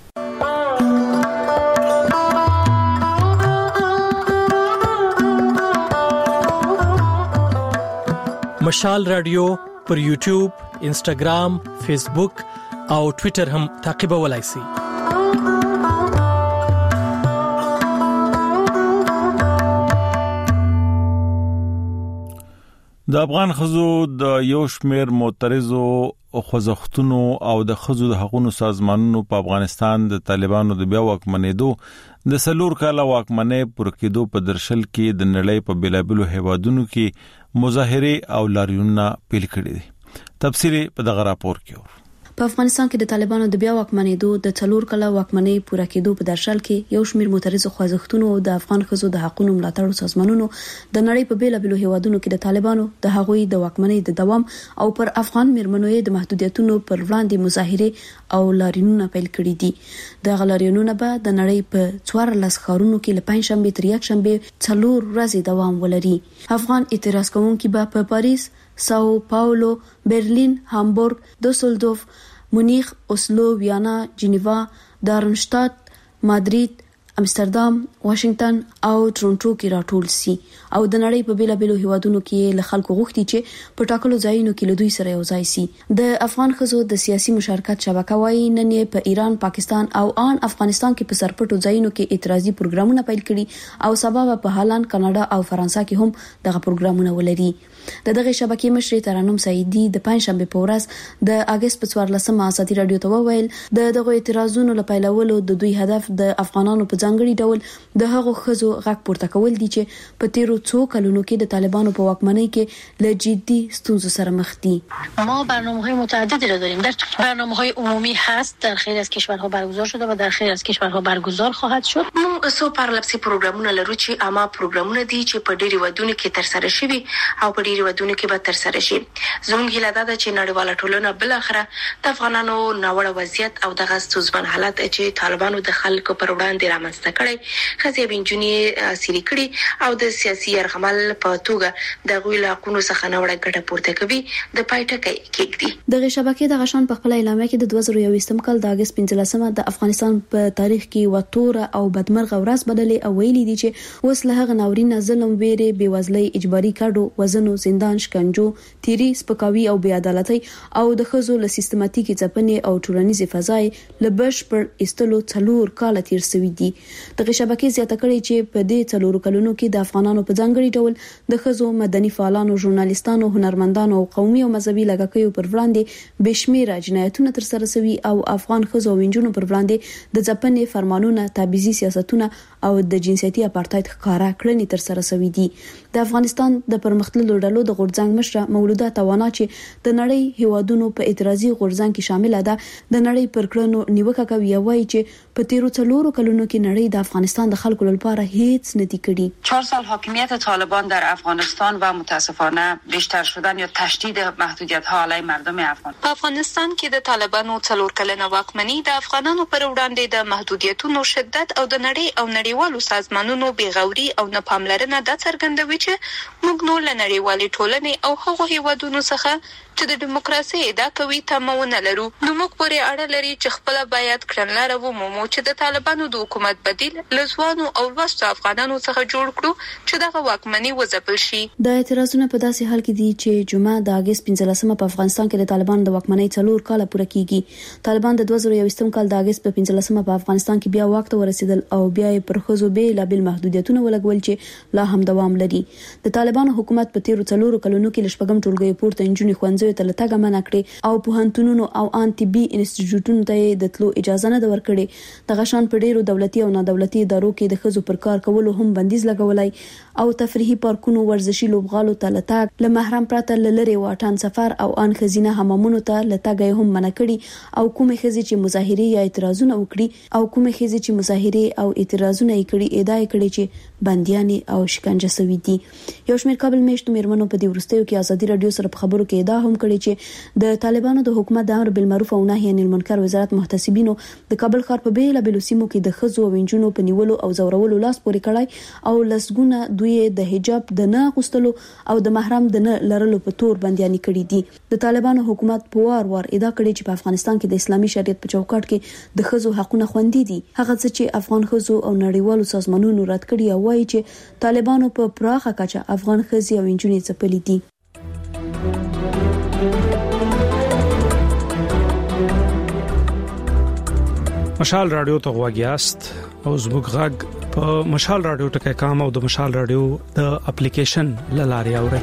مشال رادیو پر یوټیوب، انسټاګرام، فیسبوک او ټوئیټر هم تعقیبولای شئ. د افغان خزو د یو شمیر معترضو خوځښتونو او د خزو د حقوقو سازمانونو په افغانستان د طالبانو د بیا واکمنېدو د سلور کاله واکمنۍ پر کېدو په درشل کې د نړۍ په بلابلو هیوادونو کې مظاهره او لاریونونه پیل کړي دي. تفصیلی په دغه راپور کې په افغانستان کې د طالبانو د بیا واکمنېدو د څلور کله واکمنۍ پوره کېدو په درشل کې یو شمیر معترض خوځښتونو او د افغان خزو د حقوقو ملاتړ سازمانونو د نړۍ په بیلابلو هیوادونو کې د طالبانو د هغوی د واکمنۍ د دوام او پر افغان میرمنو د محدودیتونو پر وړاندې مظاهره او لاریونونه پیل کړي دي. د غلاریونونو به د نړۍ په څوارلس ښارونو کې له پنځشنبه تر یکشنبه څلور ورځې دوام ولري. افغان اعتراض کوونکي به په پاریس، ساو پاولو، برلین، هامبورګ، دوسلدورف، مونیخ، اوسلو، ویانا، جنیوا، دارمشتات، مادرید، امستردام، واشنگټن او ټورنټو کې راټول سي او د نړۍ په بیلابلو هیوادونو کې له خلکو غوښتي چې په ټاکلو ځایونو کې له دوی سره یو ځای سي. د افغان خزو د سیاسي مشارکت شبکه وايي نن په ایران، پاکستان او ان افغانستان کې په سرپټو ځایونو کې اعتراضي پروګرامونه پیل کړي او سبا په هالند، کاناډا او فرانسې کې هم دغه پروګرامونه ولري. د دغه شبکې مشر ترانم سعیدی د پنځشنبه په ورځ د اگست په څوارلسمه ازادي رادیو ته وویل د دغه اعتراضونو لپاره د دوی هدف د افغانانو په ځانګړي ډول د هغو خزو غږ پورته کول دي چې په تیرو څو کلونو کې د طالبانو په واکمنۍ کې له جدي ستونزو سره مخ دي. ما برنامه‌های متعددی را داریم. در برنامه‌های عمومی هست در خیلی از کشورها برگزار شده و در خیلی از کشورها برگزار خواهد شد. موږ څو پارلپسي پروګرامونه لرو چې عامه پروګرامونه دي چې په ډېری ودونو کې تر سره شوي او په ډېری ودونو کې به تر سره شي. زموږ هیله ده چې نړیواله ټولنه بل اخره د افغانانو ناوړه وضعیت او دغه ستونزمن حالت چې طالبانو د خلکو پر وړاندې رامنځته کړي خزي بنجونی سری کړي او د سیاسي يرغمل په توګه د غوی لاقونو څخه نوړه ګټه پورته کوي د پایټه کېږي. د شبکې د غشان په خپل اعلامیه کې د دوه زره یوولسم کال د اگست پنځلسمه د افغانستان په تاریخ کې وتوره او بدمرغه ورځ بدلې او ویلي دي چې اوس له هغه ناورین ظلم، ویره، بیوزلۍ، اجباري کډو، وزنو، زندان، شکنجو، تیری، سپکاوي او بې عدالتۍ او د خزو له سیستماتیکي ځپنې او ټولنیزې فضای له بشپړ استلو څلور کال تیر شوي دي. دغه شبکې زیاته کړې چې په دې څلورو کلونو کې د افغانانو په ځانګړي ډول د خزو مدني فعالانو ژورنالیستانو هنرمندانو او قومي او مذهبي لګښتونو پر وړاندې بشمیره جنایتونه تر سره شوي او افغان خزو او انجونو پر وړاندې د ځپنې فرمانونه تابعیزي سیاستونه او د جنسيتي اپارټاید ښکارا کړنې تر سره شوي دي. د افغانستان د پرمختللو ډلو د غورځنګ مشره مولوده توانا چې د نړۍ هیوادونو په اعتراضي غورځنګ کې شامل ده د نړۍ پر کړنو نیوکه کوي او وايي چې په تیرو څلورو کلونو کې نړۍ د افغانستان د خلکو لپاره هیڅ نه دی کړی. چهار سال حاکمیت طالبان در افغانستان و متاسفانه بیشتر شدن یا تشدید محدودیت‌ها علیه مردم افغان. په افغانستان کې د طالبانو څلور کلنه واکمني د افغانانو پر وړاندې د محدودیتونو شدت او د نړۍ او نړیوالو سازمانونو بېغوري او نه پاملرنه د څرګندوي چې موږ نور له نړیوالې ټولنې او هغو هیوادونو څخه چې د دیموکراسي ادعا کوي تمونه لرو. نو موږ پورې اړه لري چې خپل باید کړنلاره ومومو چې د طالبانو د حکومت بدیل لزوانو او لوستو افغانانو څخه جوړ کړو چې دغه واکمني وځپل شي. د اعتراضونو په داسې حال کې دي چې جمعه د اگست پنځلسمه په افغانستان کې د طالبانو د واکمنۍ څلور کاله پوره کیږي. طالبان د دوه زره یوولسم کال د اگست په پنځلسمه په افغانستان کې بیا واک ته ورسېدل او بیا یې پر خزو به لابل محدودیتونه ولګول چې لا هم دوام لري. د طالبانو حکومت په تیرو څلورو کلونو کې لشپږم ټولګي پورته انجونې خوندزوي ته لټګه منع کړې او پوهنتونونو او ان ټي بي انسټیټیوټونو ته د تلو اجازه نه ورکړې. دغه شان په ډیرو دولتي او نه دولتي ادارو کې د خزو پر کار کولو هم بندیز لګولای او تفریحي پارکونو ورزشي لوبغالو ته لټګ له محرم پرته لری واټن سفر او ان خزینه حمامونو ته لټګ هم منع کړي او کومه خزي چې مظاهره یا اعتراضونه وکړي او کومه خزي چې مظاهره او اعتراضونه یې کړي ادعا کړي چې بندياني او شکنجه شوی دي. یو شمېر کابل میشتو میرمنو په دې ورستیو کې ازادي رادیو سره په خبرو کې ادعا هم کړي چې د طالبانو د حکومت د امر بالمعروف او نهي عن المنکر وزارت محتسبینو د کابل ښار په بیل بیل سیمو کې د خزو او انجونو په نیولو او زورولو لاس پورې کړای او لسګونه دوی د حجاب د نه غوستلو او د محرم د نه لرلو په تور بندياني کړي دي. د طالبانو حکومت په وار وار ادعا کړي چې په افغانستان کې د اسلامي شریعت په چوکاټ کې د خزو حقونه خوندي دي. هغه څه چې افغان خزو او نړیوالو سازمانونو رد کړي او وايي چې طالبانو په پراخه کچه افغان خزي او انجونې ځپلي دي. مشال رادیو ته غواګیاست او زموږ غږ په مشال رادیو ټکي کام او د مشال رادیو د اپلیکیشن لاري اوري.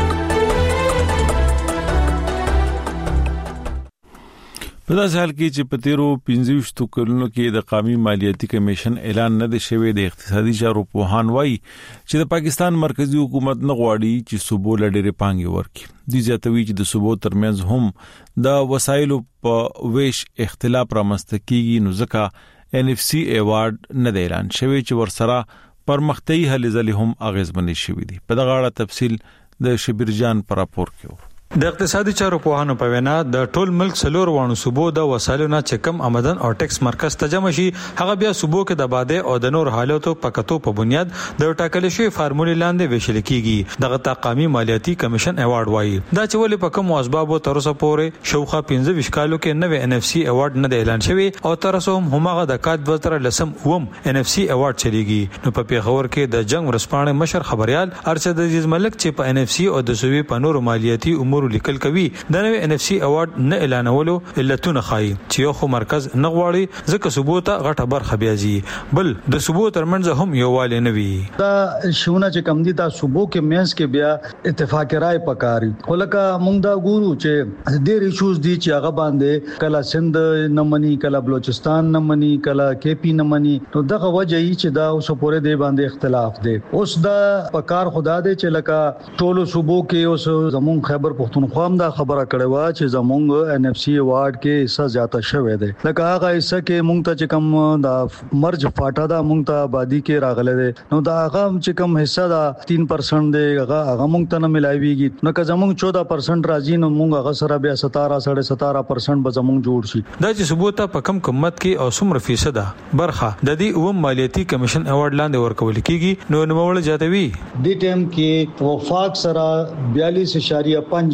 په داسې حال کې چې په تیرو پنځه کلونو کې د قومي مالیاتي کمیشن اعلان نه دی شوی، د اقتصادي چارو پوهان وایي چې د پاکستان مرکزی حکومت نه غواړي چې صوبو لډېرې پانګې ورکړي. دوی زیاتوي چې د صوبو ترمنځ هم د وسایلو په ویش اختلاف رامنځته کیږي، نو ځکه ان اف سی ایوارډ نه دی اعلان شوی چې ورسره پرمختیايي هلې ځلې هم اغیزمنې شوې دي. په دغه اړه تفصیل د شبیر جان پر راپور کې. د اقتصادي چارو پوهانو په وینا د ټول ملک څلور وانه صوبو د وسایلو نه چې کم آمدن او ټیکس مرکز ته جمع شي، هغه بیا صوبو کې د باده او د نور حالاتو په کتو په بنیاد د ټاکل شوی فارمولې لاندې ویشل کیږي. دغه تقامی مالیاتي کمیشن ایوارډ وایي دا چې ولې په کوم اسبابو تر اوسه پورې شوخه پنځه ویشت کالو کې نوې ان اف سی ایوارډ نه اعلان شوی او تر اوسه هم همغه د کات وزیر لسم وم ان اف سی ایوارډ چلیږي. نو په پیښور کې د جنگ ورسپانې مشر خبريال ارشد عزیز ملک چې په ان اف سی او د صوبې په نورو مالیاتي امور لیکل کوي، د نوې ان اف سی ایوارډ نه اعلانولو علتونه خایي چې یو خو مرکز نه غواړي ځکه صوبو ته غټه برخه بیازي، بل د صوبو ترمنځ هم یووالی نه وي. دا شونه چې کم دي دا صوبو کې مینس کې بیا اتفاق رائے پکاري. ولکه موږ دا ګورو چې ډېر ایشوز دي چې هغه باندې کله سند نه مني، کله بلوچستان نه مني، کله کې پی نه مني. نو دغه وجه یې چې دا اوس پورې دی باندې اختلاف دی. اوس دا پکار خدا دې چې لکه ټولو صوبو کې اوس زمون خیبر پختونخوا هم دا خبره کړې و چې زمونږ ان اف سی ایوارډ کې حصہ زیاته شوه دی. لکه هغه حصہ کې مونږ ته چې کم دا مرج فاټا دا مونږ ته آبادی کې راغله دی، نو دا هغه چې کم حصہ دا تین پرسنٹ دی هغه هغه مونږ ته نه ملایويږي. نو که زمونږ چودہ پرسنٹ راځي نو مونږ هغه سره بیا ستاره ساڑھے ستاره پرسنٹ به زمونږ جوړ شي. دا چې ثبوت په کم قیمت کې او څومره فیصد برخه د دې اوم مالیاتي کمیشن ایوارډ لاندې ورکول کیږي. نو نوموړ جاتوي د ټیم کې وفاق سره بیالیس اشاریه پنځ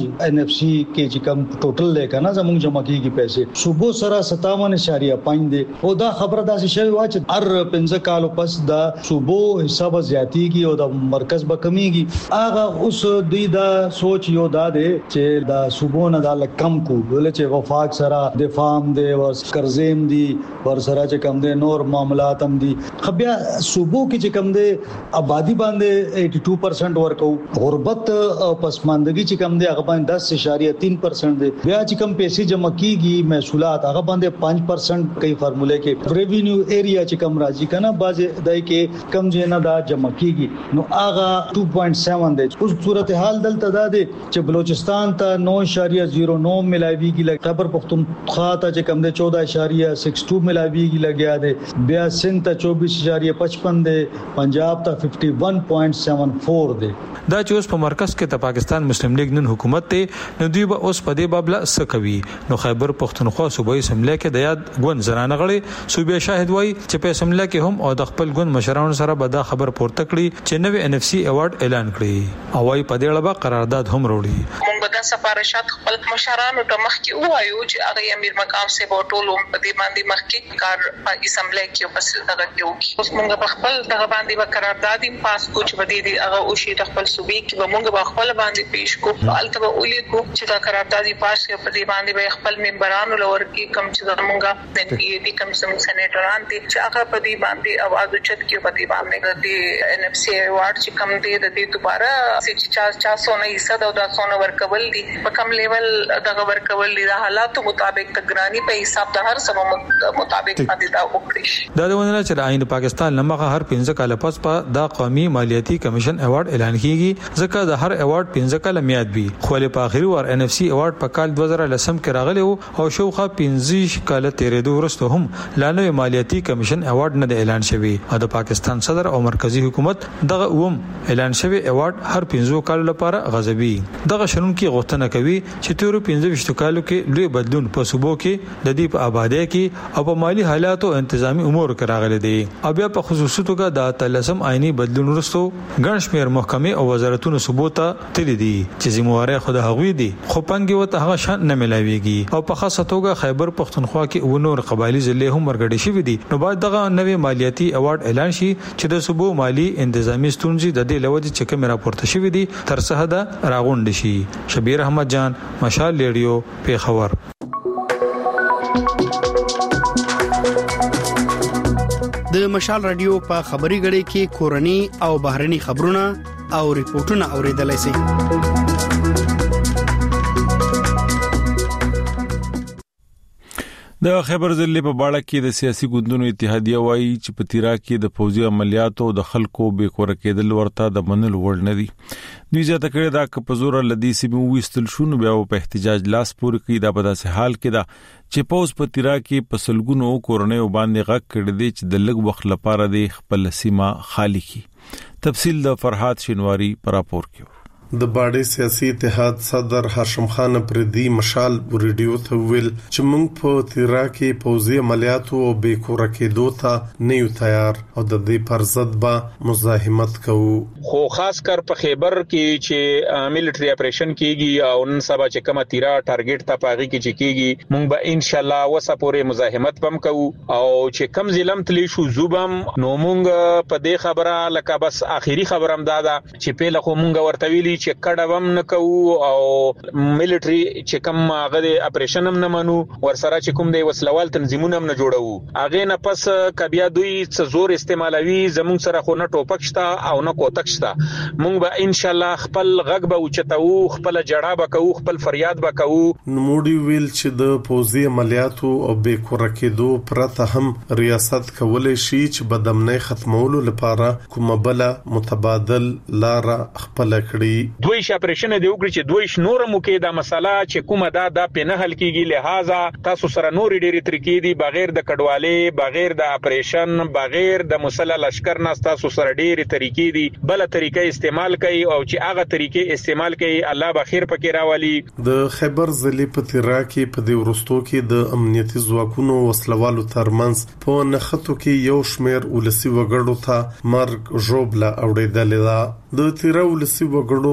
ان اف سی کې چې کوم ټوټل لیکنه زموږ جمع کیږي پیسې صوبو سره ستاون اشاریه پنځه دي او دا خبره داسې شوی و چې هر پنځه کالو پس دا صوبو حساب زیاتیږي او د مرکز به کمیږي هغه اوس دوی دا سوچ یو دا دی چې دا صوبو نه دا کم کو ولې چې وفاق سره د فارم دی او قرضیم دی ور سره چې کم دی نور معاملات هم دي خبیا صوبو کې چې کم دی آبادی باندې بانوے پرسنٹ ورکو غربت او پسماندگی چې کم دی هغه باندې دس اشاریه تین پرسنٹ دی بیا چې کم پیسې جمع کیږي محصولات هغه باندې پانچ پرسنٹ کئی فارموله کې ریوینیو ایریا چې کم راځي کنه باز دای کې کم جنا دا جمع کیږي نو هغه دو پوائنٹ سیون دی اوس صورتحال دلته دا دی چې بلوچستان ته نو اشاریه صفر نو ملاویږي لکه خبر پختونخوا ته چې کم دی چودہ اشاریه سکس ٹو ملاویږي لګیا دی بیا سندھ ته چوبیس اشاریه پچپن دی پنجاب ته ففٹی ون پوائنٹ سیون فور دی دا چې اوس په مرکز کې د پاکستان مسلم لیگ نن حکومت ته نو دوی به اوس په دې بابله سکوي نو خیبر پختونخوا صوبایي اسمبلی کې د یاد ګوند زنانه غړي صوبې شاهد وای چې په اسمبلی کې هم او د خپل ګوند مشرانو سره به دا خبر پورته کړي چې نوې ان اف سی ایوارډ اعلان کړي او وايي په دې اړه قرارداد هم وروړي موږ به دا سفارشات خپل مشرانو ته مخکې وایو چې هغه امیر مقام سه بوټولو په دې باندې مخکې کار په اسمبلی کې بس دغه کې اوس موږ په خپل دغه باندې به قرارداد پاس کو چې بدی دی هغه او شي د خپل صوبې کې به موږ به خپل باندې پیش کو البته به ولي کو چې دا قرارداد پاس کې په دې باندې به خپل ممبرانو لور کې کم چې موږ د پی ای ډی کم سم سېنیټران دي چې هغه په دې باندې اواز اوچت کې په دې باندې د ان اف سی ایوارډ چې کم دی د دې دوباره چې چار چار سو نه حصہ د سونه ورکول دي په کم لیول دغه ورکول دي د حالاتو مطابق تګرانی په حساب د هر سم مطابق باندې دا وکړي دا د ونه چې د آئین پاکستان لمغه هر پنځه کال پس په دا قومي مالیاتي کمیشن ایوارډ اعلان کیږي ځکه د هر ایوارډ پنځه کال میاد وي خو له اخري ور ان اف سی ایوارډ په کال دوه زره لسم کې راغلی او شوخه پنځه کال تیرېدو وروسته هم لانه مالیاتي کمیشن ایوارډ نه اعلان شوی او د پاکستان صدر او مرکزی حکومت دغه اوم اعلان شوی ایوارډ هر پنځه کال لپاره غضبي دغه شنن کې غوښتنه کوي چې تیر پنځه وشت کالو کې لوی بدلون په صوبو کې د دې په آبادی کې او په مالی حالاتو انتظامی امور کې راغلي دي او بیا په خصوصي توګه د تلسم آئینی بدلون وروسته ګڼ شمېر محکمې او وزارتونو ثبوت تللی دي چې ذمہواره خود هغوی دي خو پنګي وته هغه شان نه ملاويږي او په خاصه توګه خیبر پختونخوا کې ونور قبایلی ضلع هم ورګړي شوی دي نو بعد دغه نوې مالیاتي ایوارډ اعلان شي چې د صوبو مالی انتظامی ستونزې د دې لودي چې کوم راپورته شوی دي تر څه ده راغونډ شي شبیر احمد جان مشال ریډیو پیښور د مشال رادیو په خبري غړي کې کورني او بهرني خبرونه او ریپورتونه اوریدلای شئ د خیبر ضلع په باړه کې د سیاسي ګوندونو اتحادیه وایي چې په تیرا کې د فوزي عملیاتو د خلکو به کور کېدل ورته د منل وړ نه دي دوی ځکه کړي دا ک په زور لدی سیمو وستل شونه بیا په احتجاج لاس پور کې دا په داسې حال کې دا چې پوز په تیرا کې پسلګونو کورنۍ باندې غږ کړي دي چې د لګ وخت لپاره د خپل سیمه خالی کی تفصیل د فرحات شینواری پر راپور کې د باډي سیاسي اتحاد صدر هاشم خان پردي مشال ریډیو ته ویل چې موږ په تیرا کې پوزي عملیاتو او به کور کېدو ته نه یو تیار او د دې پر ضد به مزاحمت کوو خو خاص کر په خیبر کې چې ملټري اپریشن کیږي او نن سبا چې کومه تیرا ټارګټ ته پاغي کې چې کیږي موږ به ان شاء الله وسه پورې مزاحمت پم کوو او چې کم ظلم تلی شو زوبم نو موږ په دې خبره لکه بس اخیری خبرم دادا چې په لخوا موږ ورته ویلي چې کډوم نه کوو او ملټري چې کوم هغه اپریشن هم نه منو ورسره چې کوم دی وسلوال تنظیمونه هم نه جوړو هغه نه پس کبیا دوی څه زور استعمالوي زموږ سره خو نه ټوپک شته او نه کوتک شته موږ به ان شاء الله خپل غږ به اوچتو خپل جړه به کوو خپل فریاد به کوو نموړي ویل چې د پوزي عملیاتو او به کور کېدو پرته هم ریاست کولای شي چې بدامنۍ ختمولو لپاره کومه بل متبادل لار خپل کړي دوی ش اپریشن دی وګړي چې دوی ش نور مو کې دا مسله چې کومه دا د پنه حل کیږي لہذا تاسو سره نور ډېری طریقې دي بغیر د کډوالې بغیر د اپریشن بغیر د مسلح لشکر نه تاسو سره ډېری طریقې دي بل طریقې استعمال کوي او چې هغه طریقې استعمال کوي الله به خیر پکې راولي د خیبر ضلع په تیرا کې په دې ورستو کې د امنیتي ځواکونو وسلوالو ترمنځ په نخښتو کې یو شمېر ولسی وګړو ته مرګ ژوبله اوریدل دا د تیرا ولسی وګړو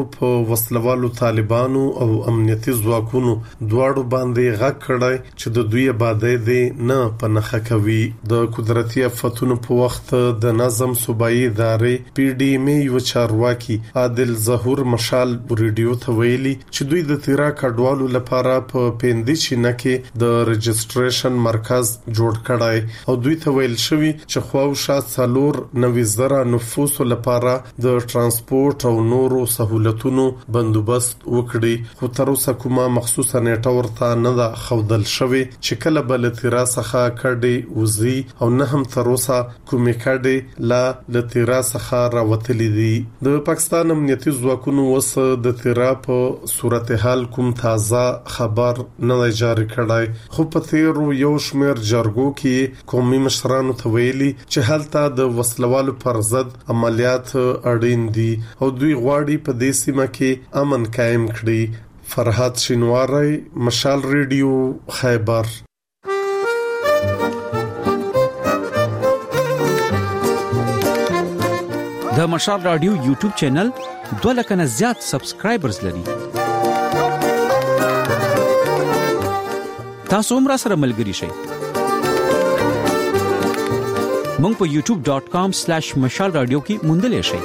په وسلوالو طالبانو او امنیتي ځواکونو دواړو باندې غږ کړی چې د دوی آبادی دي نه پنهخه کوي. د قدرتي آفتونو په وخت د نظم صوبایي ادارې پی ډی ایم یو چارواکي عادل ظهور مشال ریډیو ته ویلي چې دوی د تیرا کډوالو لپاره په پیندې چینه کې د رجستریشن مرکز جوړ کړی او دوی ته ویل شوی چې خواوشا څلور نوي زره نفوس لپاره د ترانسپورت او نورو سہولتونو بندوبست وکړي، خو تر اوسه کومه مخصوصه نیټه ورته نه ده ښودل شوې چې کله به له تیرا څخه کډې وزي او نه هم تر اوسه کومې کډې لا له تیرا څخه راوتلې دي. د پاکستان امنیتي ځواکونو اوس د تیرا په صورتحال کوم تازه خبر نه دی جاري کړی، خو په تیرو یو شمېر جرګو کې قومي مشرانو ته ویلي چې هلته د وسلوالو پر ضد عملیات اړین دي او دوی غواړي په دې سیمه کې امن قائم کړي. فرحات شینواری، مشال ریډیو، خیبر. د مشال رادیو یوټیوب چینل دوه لک نه زیات سبسکرایبرز لري. تاسو هم را سره ملګري شئ. مونږ په یوټیوب ډاٹ کام سلیش مشال رادیو کې موندلې شئ.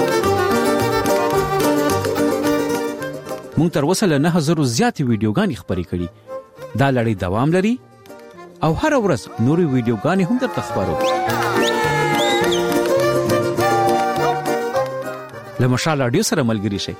مونږ تر اوسه له نه هزار زیاتې ویډیوګانې خبرې کړې. دا لړۍ دوام لري او هر ورځ نورې ویډیوګانې هم درته خبرو. له مشال رادیو سره ملګري شئ.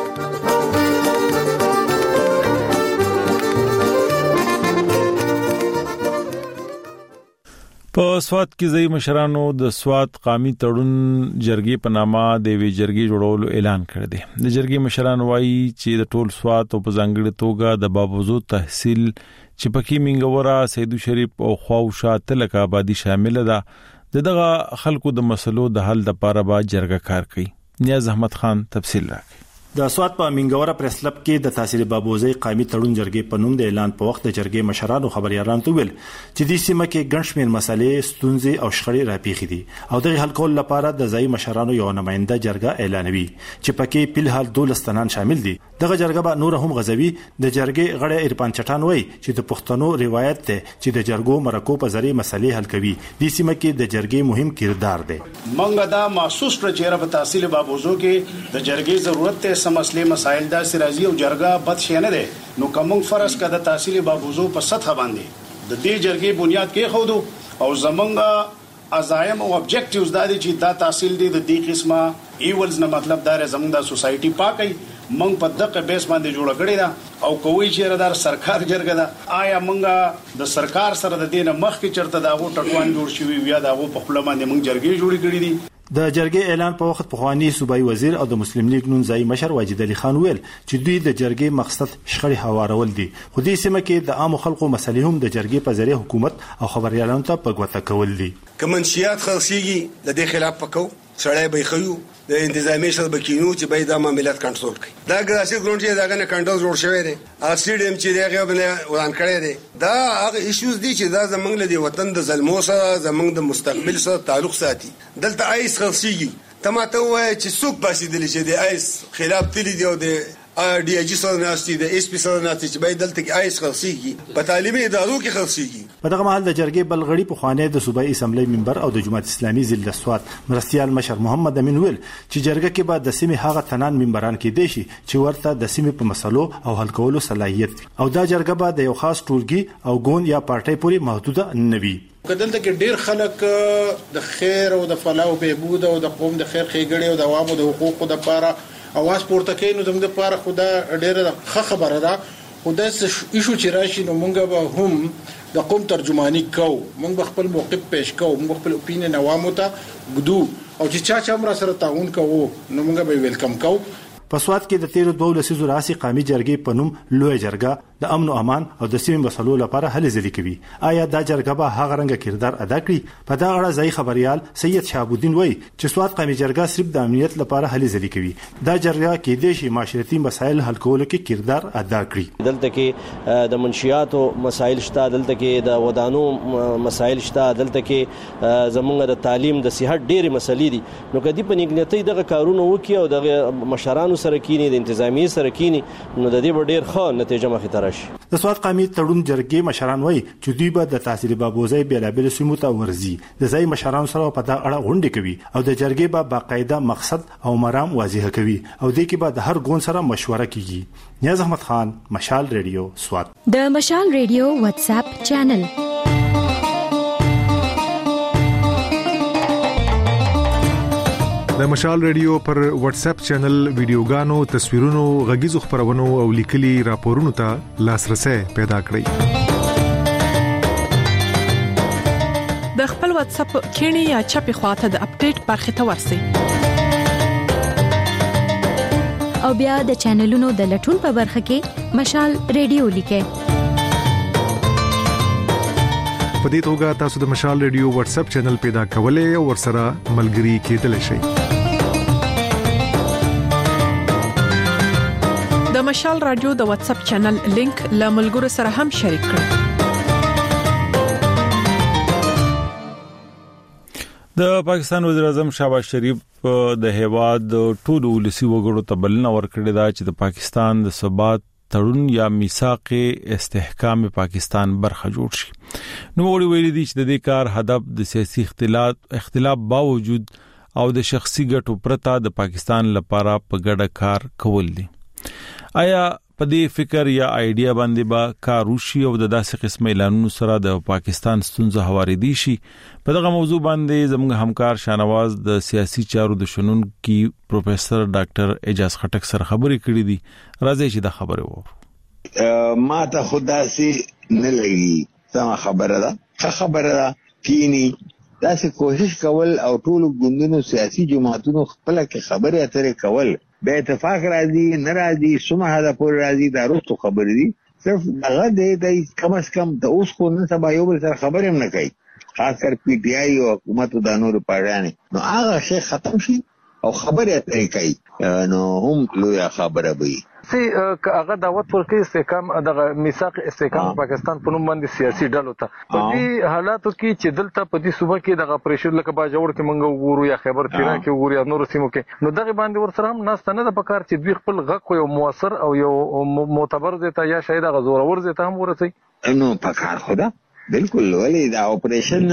په سواد کې ځای مشرانو د سواد قومي تړون جرګې په نامه د وی جرګې جوړولو اعلان کړ دی. د جرګې مشران وایي چې د ټول سواد او په ځانګړي توګه د بابوزو تحصیل چې پکې منګورا سیدو شریف او خواوشا تلک آبادی شامل ده، دغه خلکو د مسلو د حل لپاره به جرګه کار کوي. نیاز احمد خان تفصیل راکړي. د سواد په منګورا پریس کلب کې د تحصیل بابوزي قومي تړون جرګې په نوم د اعلان په وخت د جرګې مشرانو خبريالان ته ویل چې د سیمه کې ګڼ شمېر مسلې، ستونزې او شخړې راپېښې دي او د حل کولو لپاره د ځای مشرانو یو نماینده جرګه اعلانوي چې پکې په حال دولس تنان شامل دي. دغه جرګه به نور هم غزوي. د جرګې غړي ارپان چټان وایي چې د پښتنو روایت ته چې د جرګو مرکو په ذریعہ مسلې حل کوي. د سیمه کې د جرګې مهم کردار دی. منګه دا محسوس پر چیرې په تحصیل بابوزو کې د جرګې ضرورت ته سم مسلې مسائل دا سرازي او جرګه بد شي نه ده. نو کوم فرض کده تحصیل بابوزو په سطح باندې د دې جرګې بنیاد کې خودو او زمونږه ازایم او ابجیکټیوز دا دي چې دا تحصیل دي د دې قسمه ایولز نه مطلب دا زمونږ د سوسايټي پاکي مونږ په دغه بیس باندې جوړ کړی دا او کوی چې ردار سرکار جرګه دا آیا مونږه د سرکار سره د دینه مخ کې چرته دا غو ټټوان جوړ شوی یا دا غو په خپل باندې مونږ جرګې جوړې کړې دي. د جرګې اعلان په وخت پخوانی صوبایي وزیر او د مسلم لیگ نون ځای مشر واجد علي خان ویل چې دوی د جرګې مقصد شخړې هوارول دي، خو دې سیمه کې د عام خلکو مسلې هم د جرګې په ذریعہ حکومت او خبريالانو ته په ګوته کول دي. کمنشيات خلصيږي د دې خلاف پکو سړی به خيو د انتظامی شل بکینو چې به د معاملات کنټرول کوي. دا ګراسي ګراوند چې داغه نه کنټرول جوړ شوی دی. اسټیډیم چې دغه باندې وران کړی دی. دا هغه ایشوز دي چې دا زمنګ له وطن د ظلمو سره زمنګ د مستقبل سره تعلق ساتي. دلته ایس خلصيږي تماته وای چې څوک باسي دي چې د ایس خلاف تللی دی او د ډي اي جي سره ناشتي د اس پی سره ناشتي چې باید دلته کې ایس خلصيږي په تعلیمي ادارو کې خلصيږي. په دغه مهال د جرګې بلغړي په خوانې د صوبایي اسمبلی منبر او د جماعت اسلامي ضلع سواد مرستيال مشر محمد امین ویل چې جرګه کې بعد د سیمې هغه تنان منبران کې دي چې ورته د سیمې په مسلو او حل کولو صلاحیت او دا جرګه بعد د یو خاص ټولګي او ګوند یا پارټي پورې محدوده نه وي. کدلته کې ډیر خلک د خیر او د فلاح او بهبود او د قوم د خیر خېګړې او د عوامو د حقوقو د لپاره اواز پورته کوي. نو زموږ لپاره خدا ډیره ښه خبره ده. خدا ایشو چې راشي نو موږ به هم د قوم ترجمانی کوو، موږ به خپل موقف پېښ کوو، موږ خپل اپینین عوامو ته ګدو او چې چا چا مر سره تعاون کوو نو موږ به ویلکم کوو. په سواد کې د تیر دوه لسیزو راسي قومي جرګې په نوم لوی جرګه د امن او امان او د سیمې مسلو لپاره هلې ځلې کوي. آیا دا جرګه به هغه رنګ کردار ادا کړي؟ په دا اړه ځای خبريال سید شهاب الدین وایي چې سواد قومي جرګه صرف د امنیت لپاره هلې ځلې کوي. دا جرګه کې د شي معاشرتي مسایل حل کولو کې کردار ادا کړي. دلته کې د منشیاتو مسایل شته، دلته کې د ودانو مسایل شته، دلته کې زمونږ د تعلیم د صحت ډېری مسلې دي. نو کدی په نیګنیتي دغه کارونه وکي او د مشرانو سره کینی د انتظامی سره کینی نو د دې ډېر ښه نتیجه مخې ته راشي. د سواد قومي تړون جرګې مشران وایي چې دوی به د تحصیل بابوزي بیلابل سیمو ته ورزي، د ځای مشرانو سره په دا اړه غونډې کوي او د جرګې به باقاعده مقصد او مرام واضح کوي او د کې به د هر ګوند سره مشوره کیږي. نیاز احمد خان، مشال ریډیو، سواد. د مشال ریډیو واتس اپ چینل. د مشال ریډیو پر واتس اپ چینل ویډیوګانو، تصویرونو، غږیزو خبرونو او لیکلي راپورونو ته لاسرسي پیدا کړئ. د خپل واتس اپ کینی یا چپی خواته د اپډیټ برخه ته ورسئ. او بیا د چینلونو د لټون په برخه کې مشال ریډیو لیکئ. په دې توګه تاسو د مشال ریډیو واتس اپ چینل پیدا کولای او ورسره ملګري کېدلی شئ. د مشال رادیو د واتس اپ چینل لینک له ملګرو سره هم شریک کړئ. د پاکستان وزیر اعظم شهباز شریف د هیواد ټول ولسی وګړو ته بلنه ورکړې ده چې د پاکستان د ثبات تړون یا میثاق استحکام پاکستان برخه جوړ شي. نو وړي ویلي دي چې د دې کار هدف د سیاسي اختلاف اختلاف باوجود او د شخصي ګټو پرته د پاکستان لپاره په ګډه کار کول دي. آیا په دې فکر یا ایډیا باندې با کار وشي او د داسې قسم اعلانونو سره د پاکستان ستونزه هواري دي شي؟ په دغه موضوع باندې زموږ همکار شانواز د سیاسي چارو د شنن کی پروفیسور ډاکټر اجاز خټک سره خبرې کړې دي. راځي چې دا خبره وو. ما ته خداسي نه لګي سم خبره ده، ښه خبره ده. کینی داسې کوشش کول او ټول ګوندونو سیاسي جماعتونو خپل کې خبرې اترې کول به اتفاق راځي نه راځي سمه هدا پور راځي دا روستو خبرې دي. صرف هغه د کم از کم د اوس کو نن سبا یو بل سره خبرې هم نه کوي، خاص کر پی ټی آی او حکومت د نور پاړانه. نو هغه شی ختم شي او خبرې اترې کوي نو هم لوی خبره وي. سي هغه دعوت ورکړي استحکام دغه میثاق استحکام پاکستان په نوم باندې سیاسي ډلو ته په دې حالاتو کې چې دلته په دې صوبه کې دغه پریشر لکه باجوړ کې منګو وګورو یا خیبر تیرا کې وګورو یا نور سیمو کې نو دغه باندې ورسره هم ناس نه د پکار چې دوی خپل غږ یو موثر او یو معتبر ځای یا شاید هغه زورور ځای ته هم ورسي. نو پکار خدا بالکل ولی دا اپریشن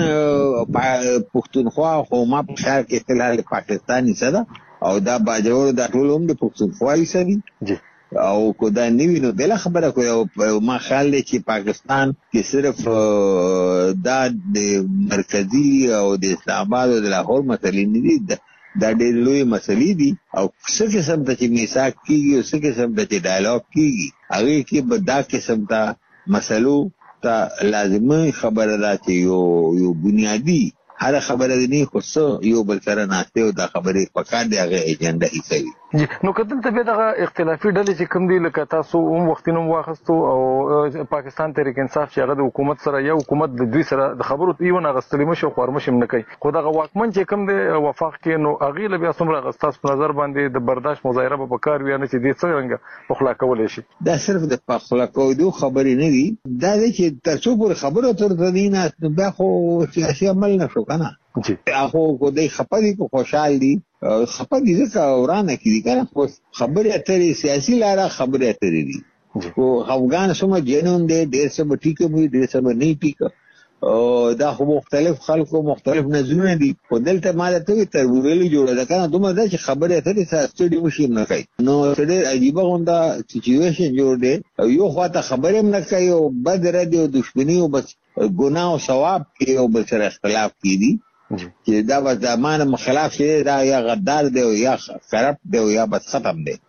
پښتونخوا خو ما په خیال کې استعمال پاکستاني صدا او دا باجوړ د ټول هم د پښتونخوا یې سړي او کو دا نیوی نو بل خبره کوي. ما خیال دی چې پاکستان کې صرف دا د مرکزی او د اسلام آباد او د لاهور مسلې نه دي، دا ډېر لوی مسلې دي او څه قسم ته چې میثاق کیږي او څه قسم ته چې ډایلاګ کیږي هغه کې به دا قسم ته مسلو ته لازمي خبره ده چې یو یو بنیادی هر خبره دی نه خو څه یو بل سره ناشته او دا خبرې پکار دی هغه ایجنډا هیڅ وي. نو کله ته به دغه اختلافي ډلې چې کوم دی لکه تاسو هم وختینوم واخستو او پاکستان تحریک انصاف چې هغه د حکومت سره یا حکومت د دوی سره د خبرو ایون غستلې مشه خورمشم نه کوي خو دغه واکمن چې کوم دی وفاق کې نو اغه له بیا څومره غستاس په نظر باندې د برداشت مظاهره به پکار وي نه چې دې څنګه په خلا کولای شي. دا صرف د په خلا کولو خبرې نه دي، دا چې تاسو پر خبرو تر دینه بیا خو سیاسي عمل نه شو کنه. هغه کو دې خپلې په خوشحال دي خپلې ځکه ورانه کړي کنه خو خبرې اترې سیاسي لاره خبرې اترې دي خو افغان سم جنون دې ډېر څه ټیک مو ډېر څه نه ټیک او دا خو مختلف خلکو مختلف نظرونه دي خو دلته ماده ته تر ویلو جوړه ده کنه دومره ده چې خبرې اترې ساستډي وشي نه کوي. نو ډېر عجیب غونډه سچويشن جوړ دی او یو خواته خبرې نه کوي او بد ردی او دښمنی او بس ګناه او ثواب کې او بل سره اختلاف کیږي چې دا و زمانه مخالف دی دا یا غدار دی او یا کرپ دی او یا بس ختم دی.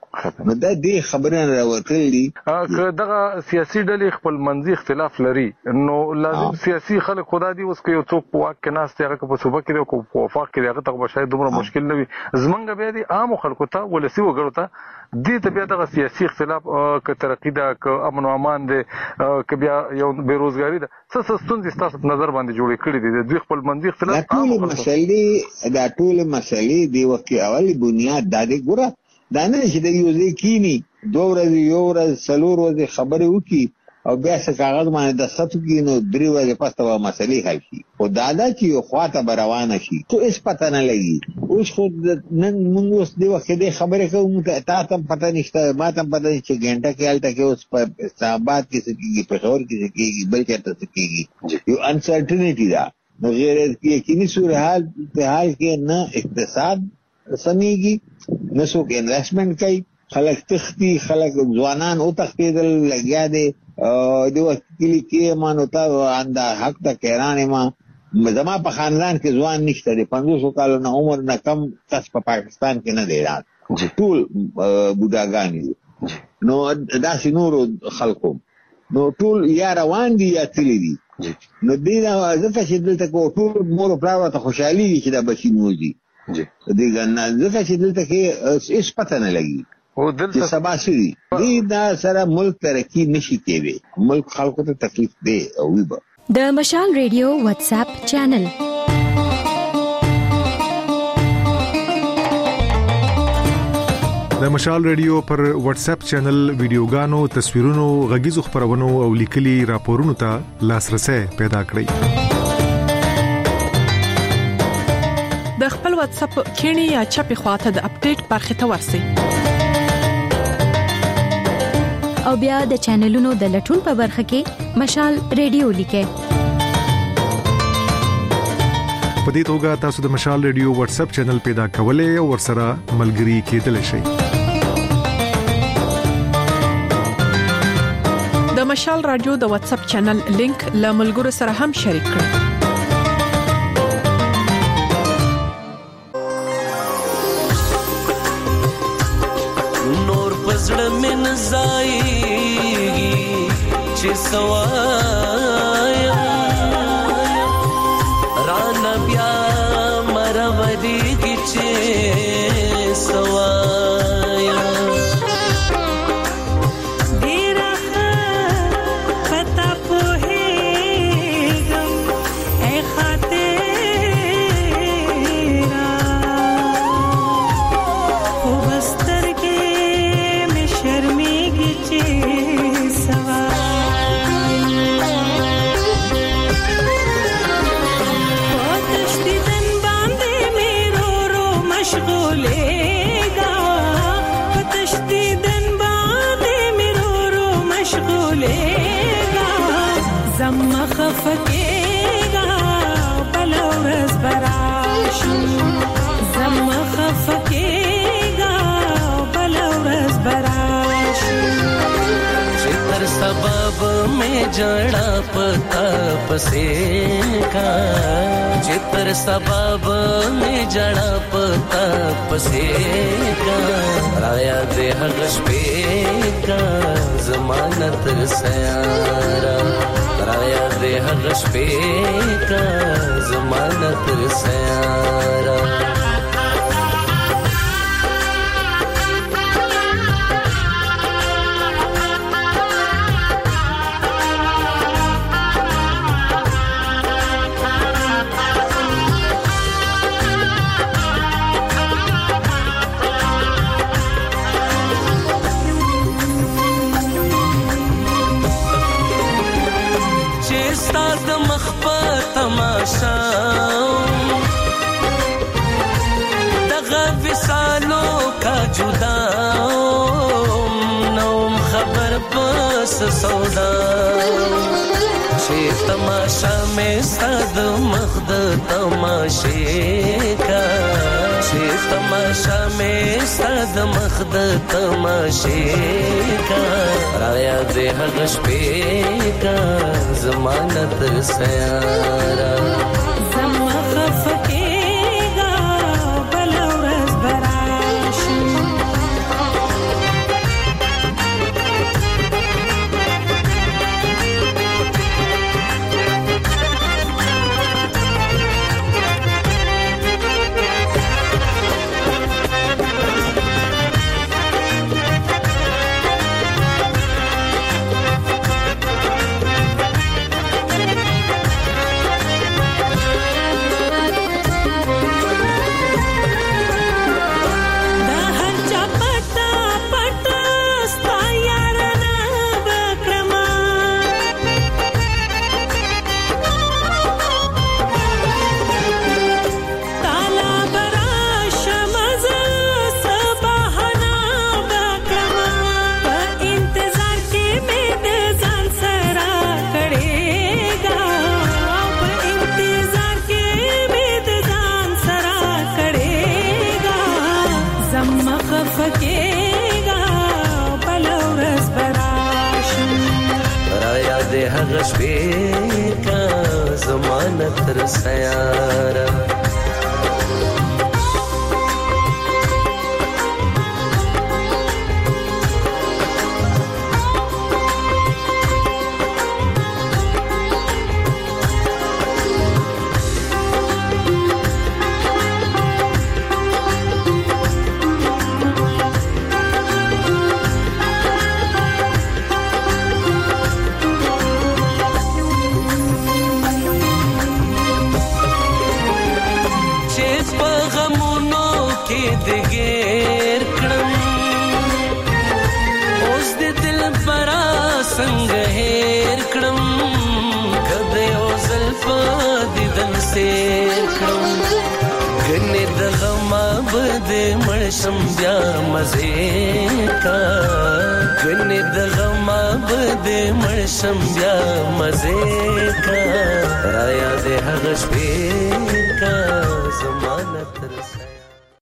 نو دا دې خبره راوتل دي که دغه سیاسي ډلې خپل منځي اختلاف لري نو لازم سیاسي خلک خدا دي اوس کې یو څوک په واک کې ناس ته هغه په صوبه کې او په وفاق کې هغه ته شاید دومره مشکل نه وي زمونږ بیا دي عام خلکو ته ولسی وګړو ته دې ته بیا دغه سیاسي اختلاف ک ترقی دا ک امن او امان دي ک بیا یو بیروزګاری ده څه څه ستونزې تاسو په نظر باندې جوړې کړې دي دوی خپل منځي اختلاف ټول مسلې دا ټول مسلې دی وخت اولی بنیاد د دې ګوره دا نه چې د یو ځای کینی دوه ورځې یو ورځ څلور ورځې خبرې وکړي او بیا څه کاغذ باندې د ستو کې نو درې ورځې پس ته مسلې حل شي او دا دا چې یو خواته به روانه شي خو هېڅ پته نه لګي اوس خو نن مونږ اوس دې وخت کې دې خبرې کوو تا ته هم پته نشته ما ته هم پته نشته چې ګنټه کې هلته کې اوس په اسلام آباد کې څه کېږي پېښور کې څه کېږي بل چېرته څه کېږي یو انسرټنټي ده نو غیر یقیني صورتحال په حال کې نه اقتصاد سمېږي نه څوک انویسټمنټ کوي خلک تختی خلک ځوانان او تختیدل لګیا دي د وخت کلی کې ما نو تا انده حق ته کېرانې ما زما په خاندان کې ځوان نشته دی پنځوسو کالو نه عمر نه کم کس په پاکستان کې نه دی رات ټول بوډاګانې دي نو داسې نورو خلکو نو ټول یا روان دي یا تللی دي نو دې نه ځکه چې دلته کو ټول مور او پلار ته خوشحالي دي چې دا بچي موزي دې ګنه ځکه چې دلته کې هېڅ پته نه لګي او دلته سبا شي دې دا سره ملک ترقی نشي کوي ملک خلکو ته تکلیف دی او وي د مشال ریډیو واتس اپ چینل د مشال ریډیو پر واتس اپ چینل ویډیوګانو تصویرونو غږیزو خبرونو او لیکلي راپورونو ته لاسرسي پیدا کړئ د خپل واتس اپ کینی یا چپی خواته د اپډیټ برخه ته ورسئ او بیا د چینلونو د لټون په برخه کې مشال ریډیو لیکه په دې توګه تاسو د مشال ریډیو واتس اپ چینل پیدا کولای او ورسره ملګري کېدلی شئ د مشال رادیو د واتس اپ چینل لینک له ملګرو سره هم شریک کړئ من زایږي چې سوایا رانا بیا مرودي کی چې سوایا ډیره پتا پوهېږم اے خاطره خو بستر کې شرمېږي چې سوا پاتش دي دن باندې مېرو رو مشغولېږه پاتش دي دن باندې مېرو رو مشغولېږه زما خفقېږه بل ورځ براشو زما خفقېږه بل ورځ براشو چتر سبب میں جڑا پتا پسے کا چتر سبب میں جڑا پتا پسے کا رایا دے حغش پہ کا ضمانت سیارا رایا دے حغش پہ کا ضمانت سیارا دغه وسالو کا جدا نوم خبر پس سودا چې تماشا مې صد مخد تماشې کا چې تماشا مې صد مخد تماشې کا رایا دې هغه شپې کا ضمانت سیارا زما خفقېږه بل ورځ براشي زما خفکیگا بلورس براشم را یاد هغه شپې کا زمانه تر سیاره دګیر کړم اوس د دل برا څنګه هېر کړم کده یو زلف دیدن سیر کړم کنه د غم بد مړشم بیا مزه کا کنه د غم بد مړشم بیا مزه کا را یاد هغه شپې کا زمانه تر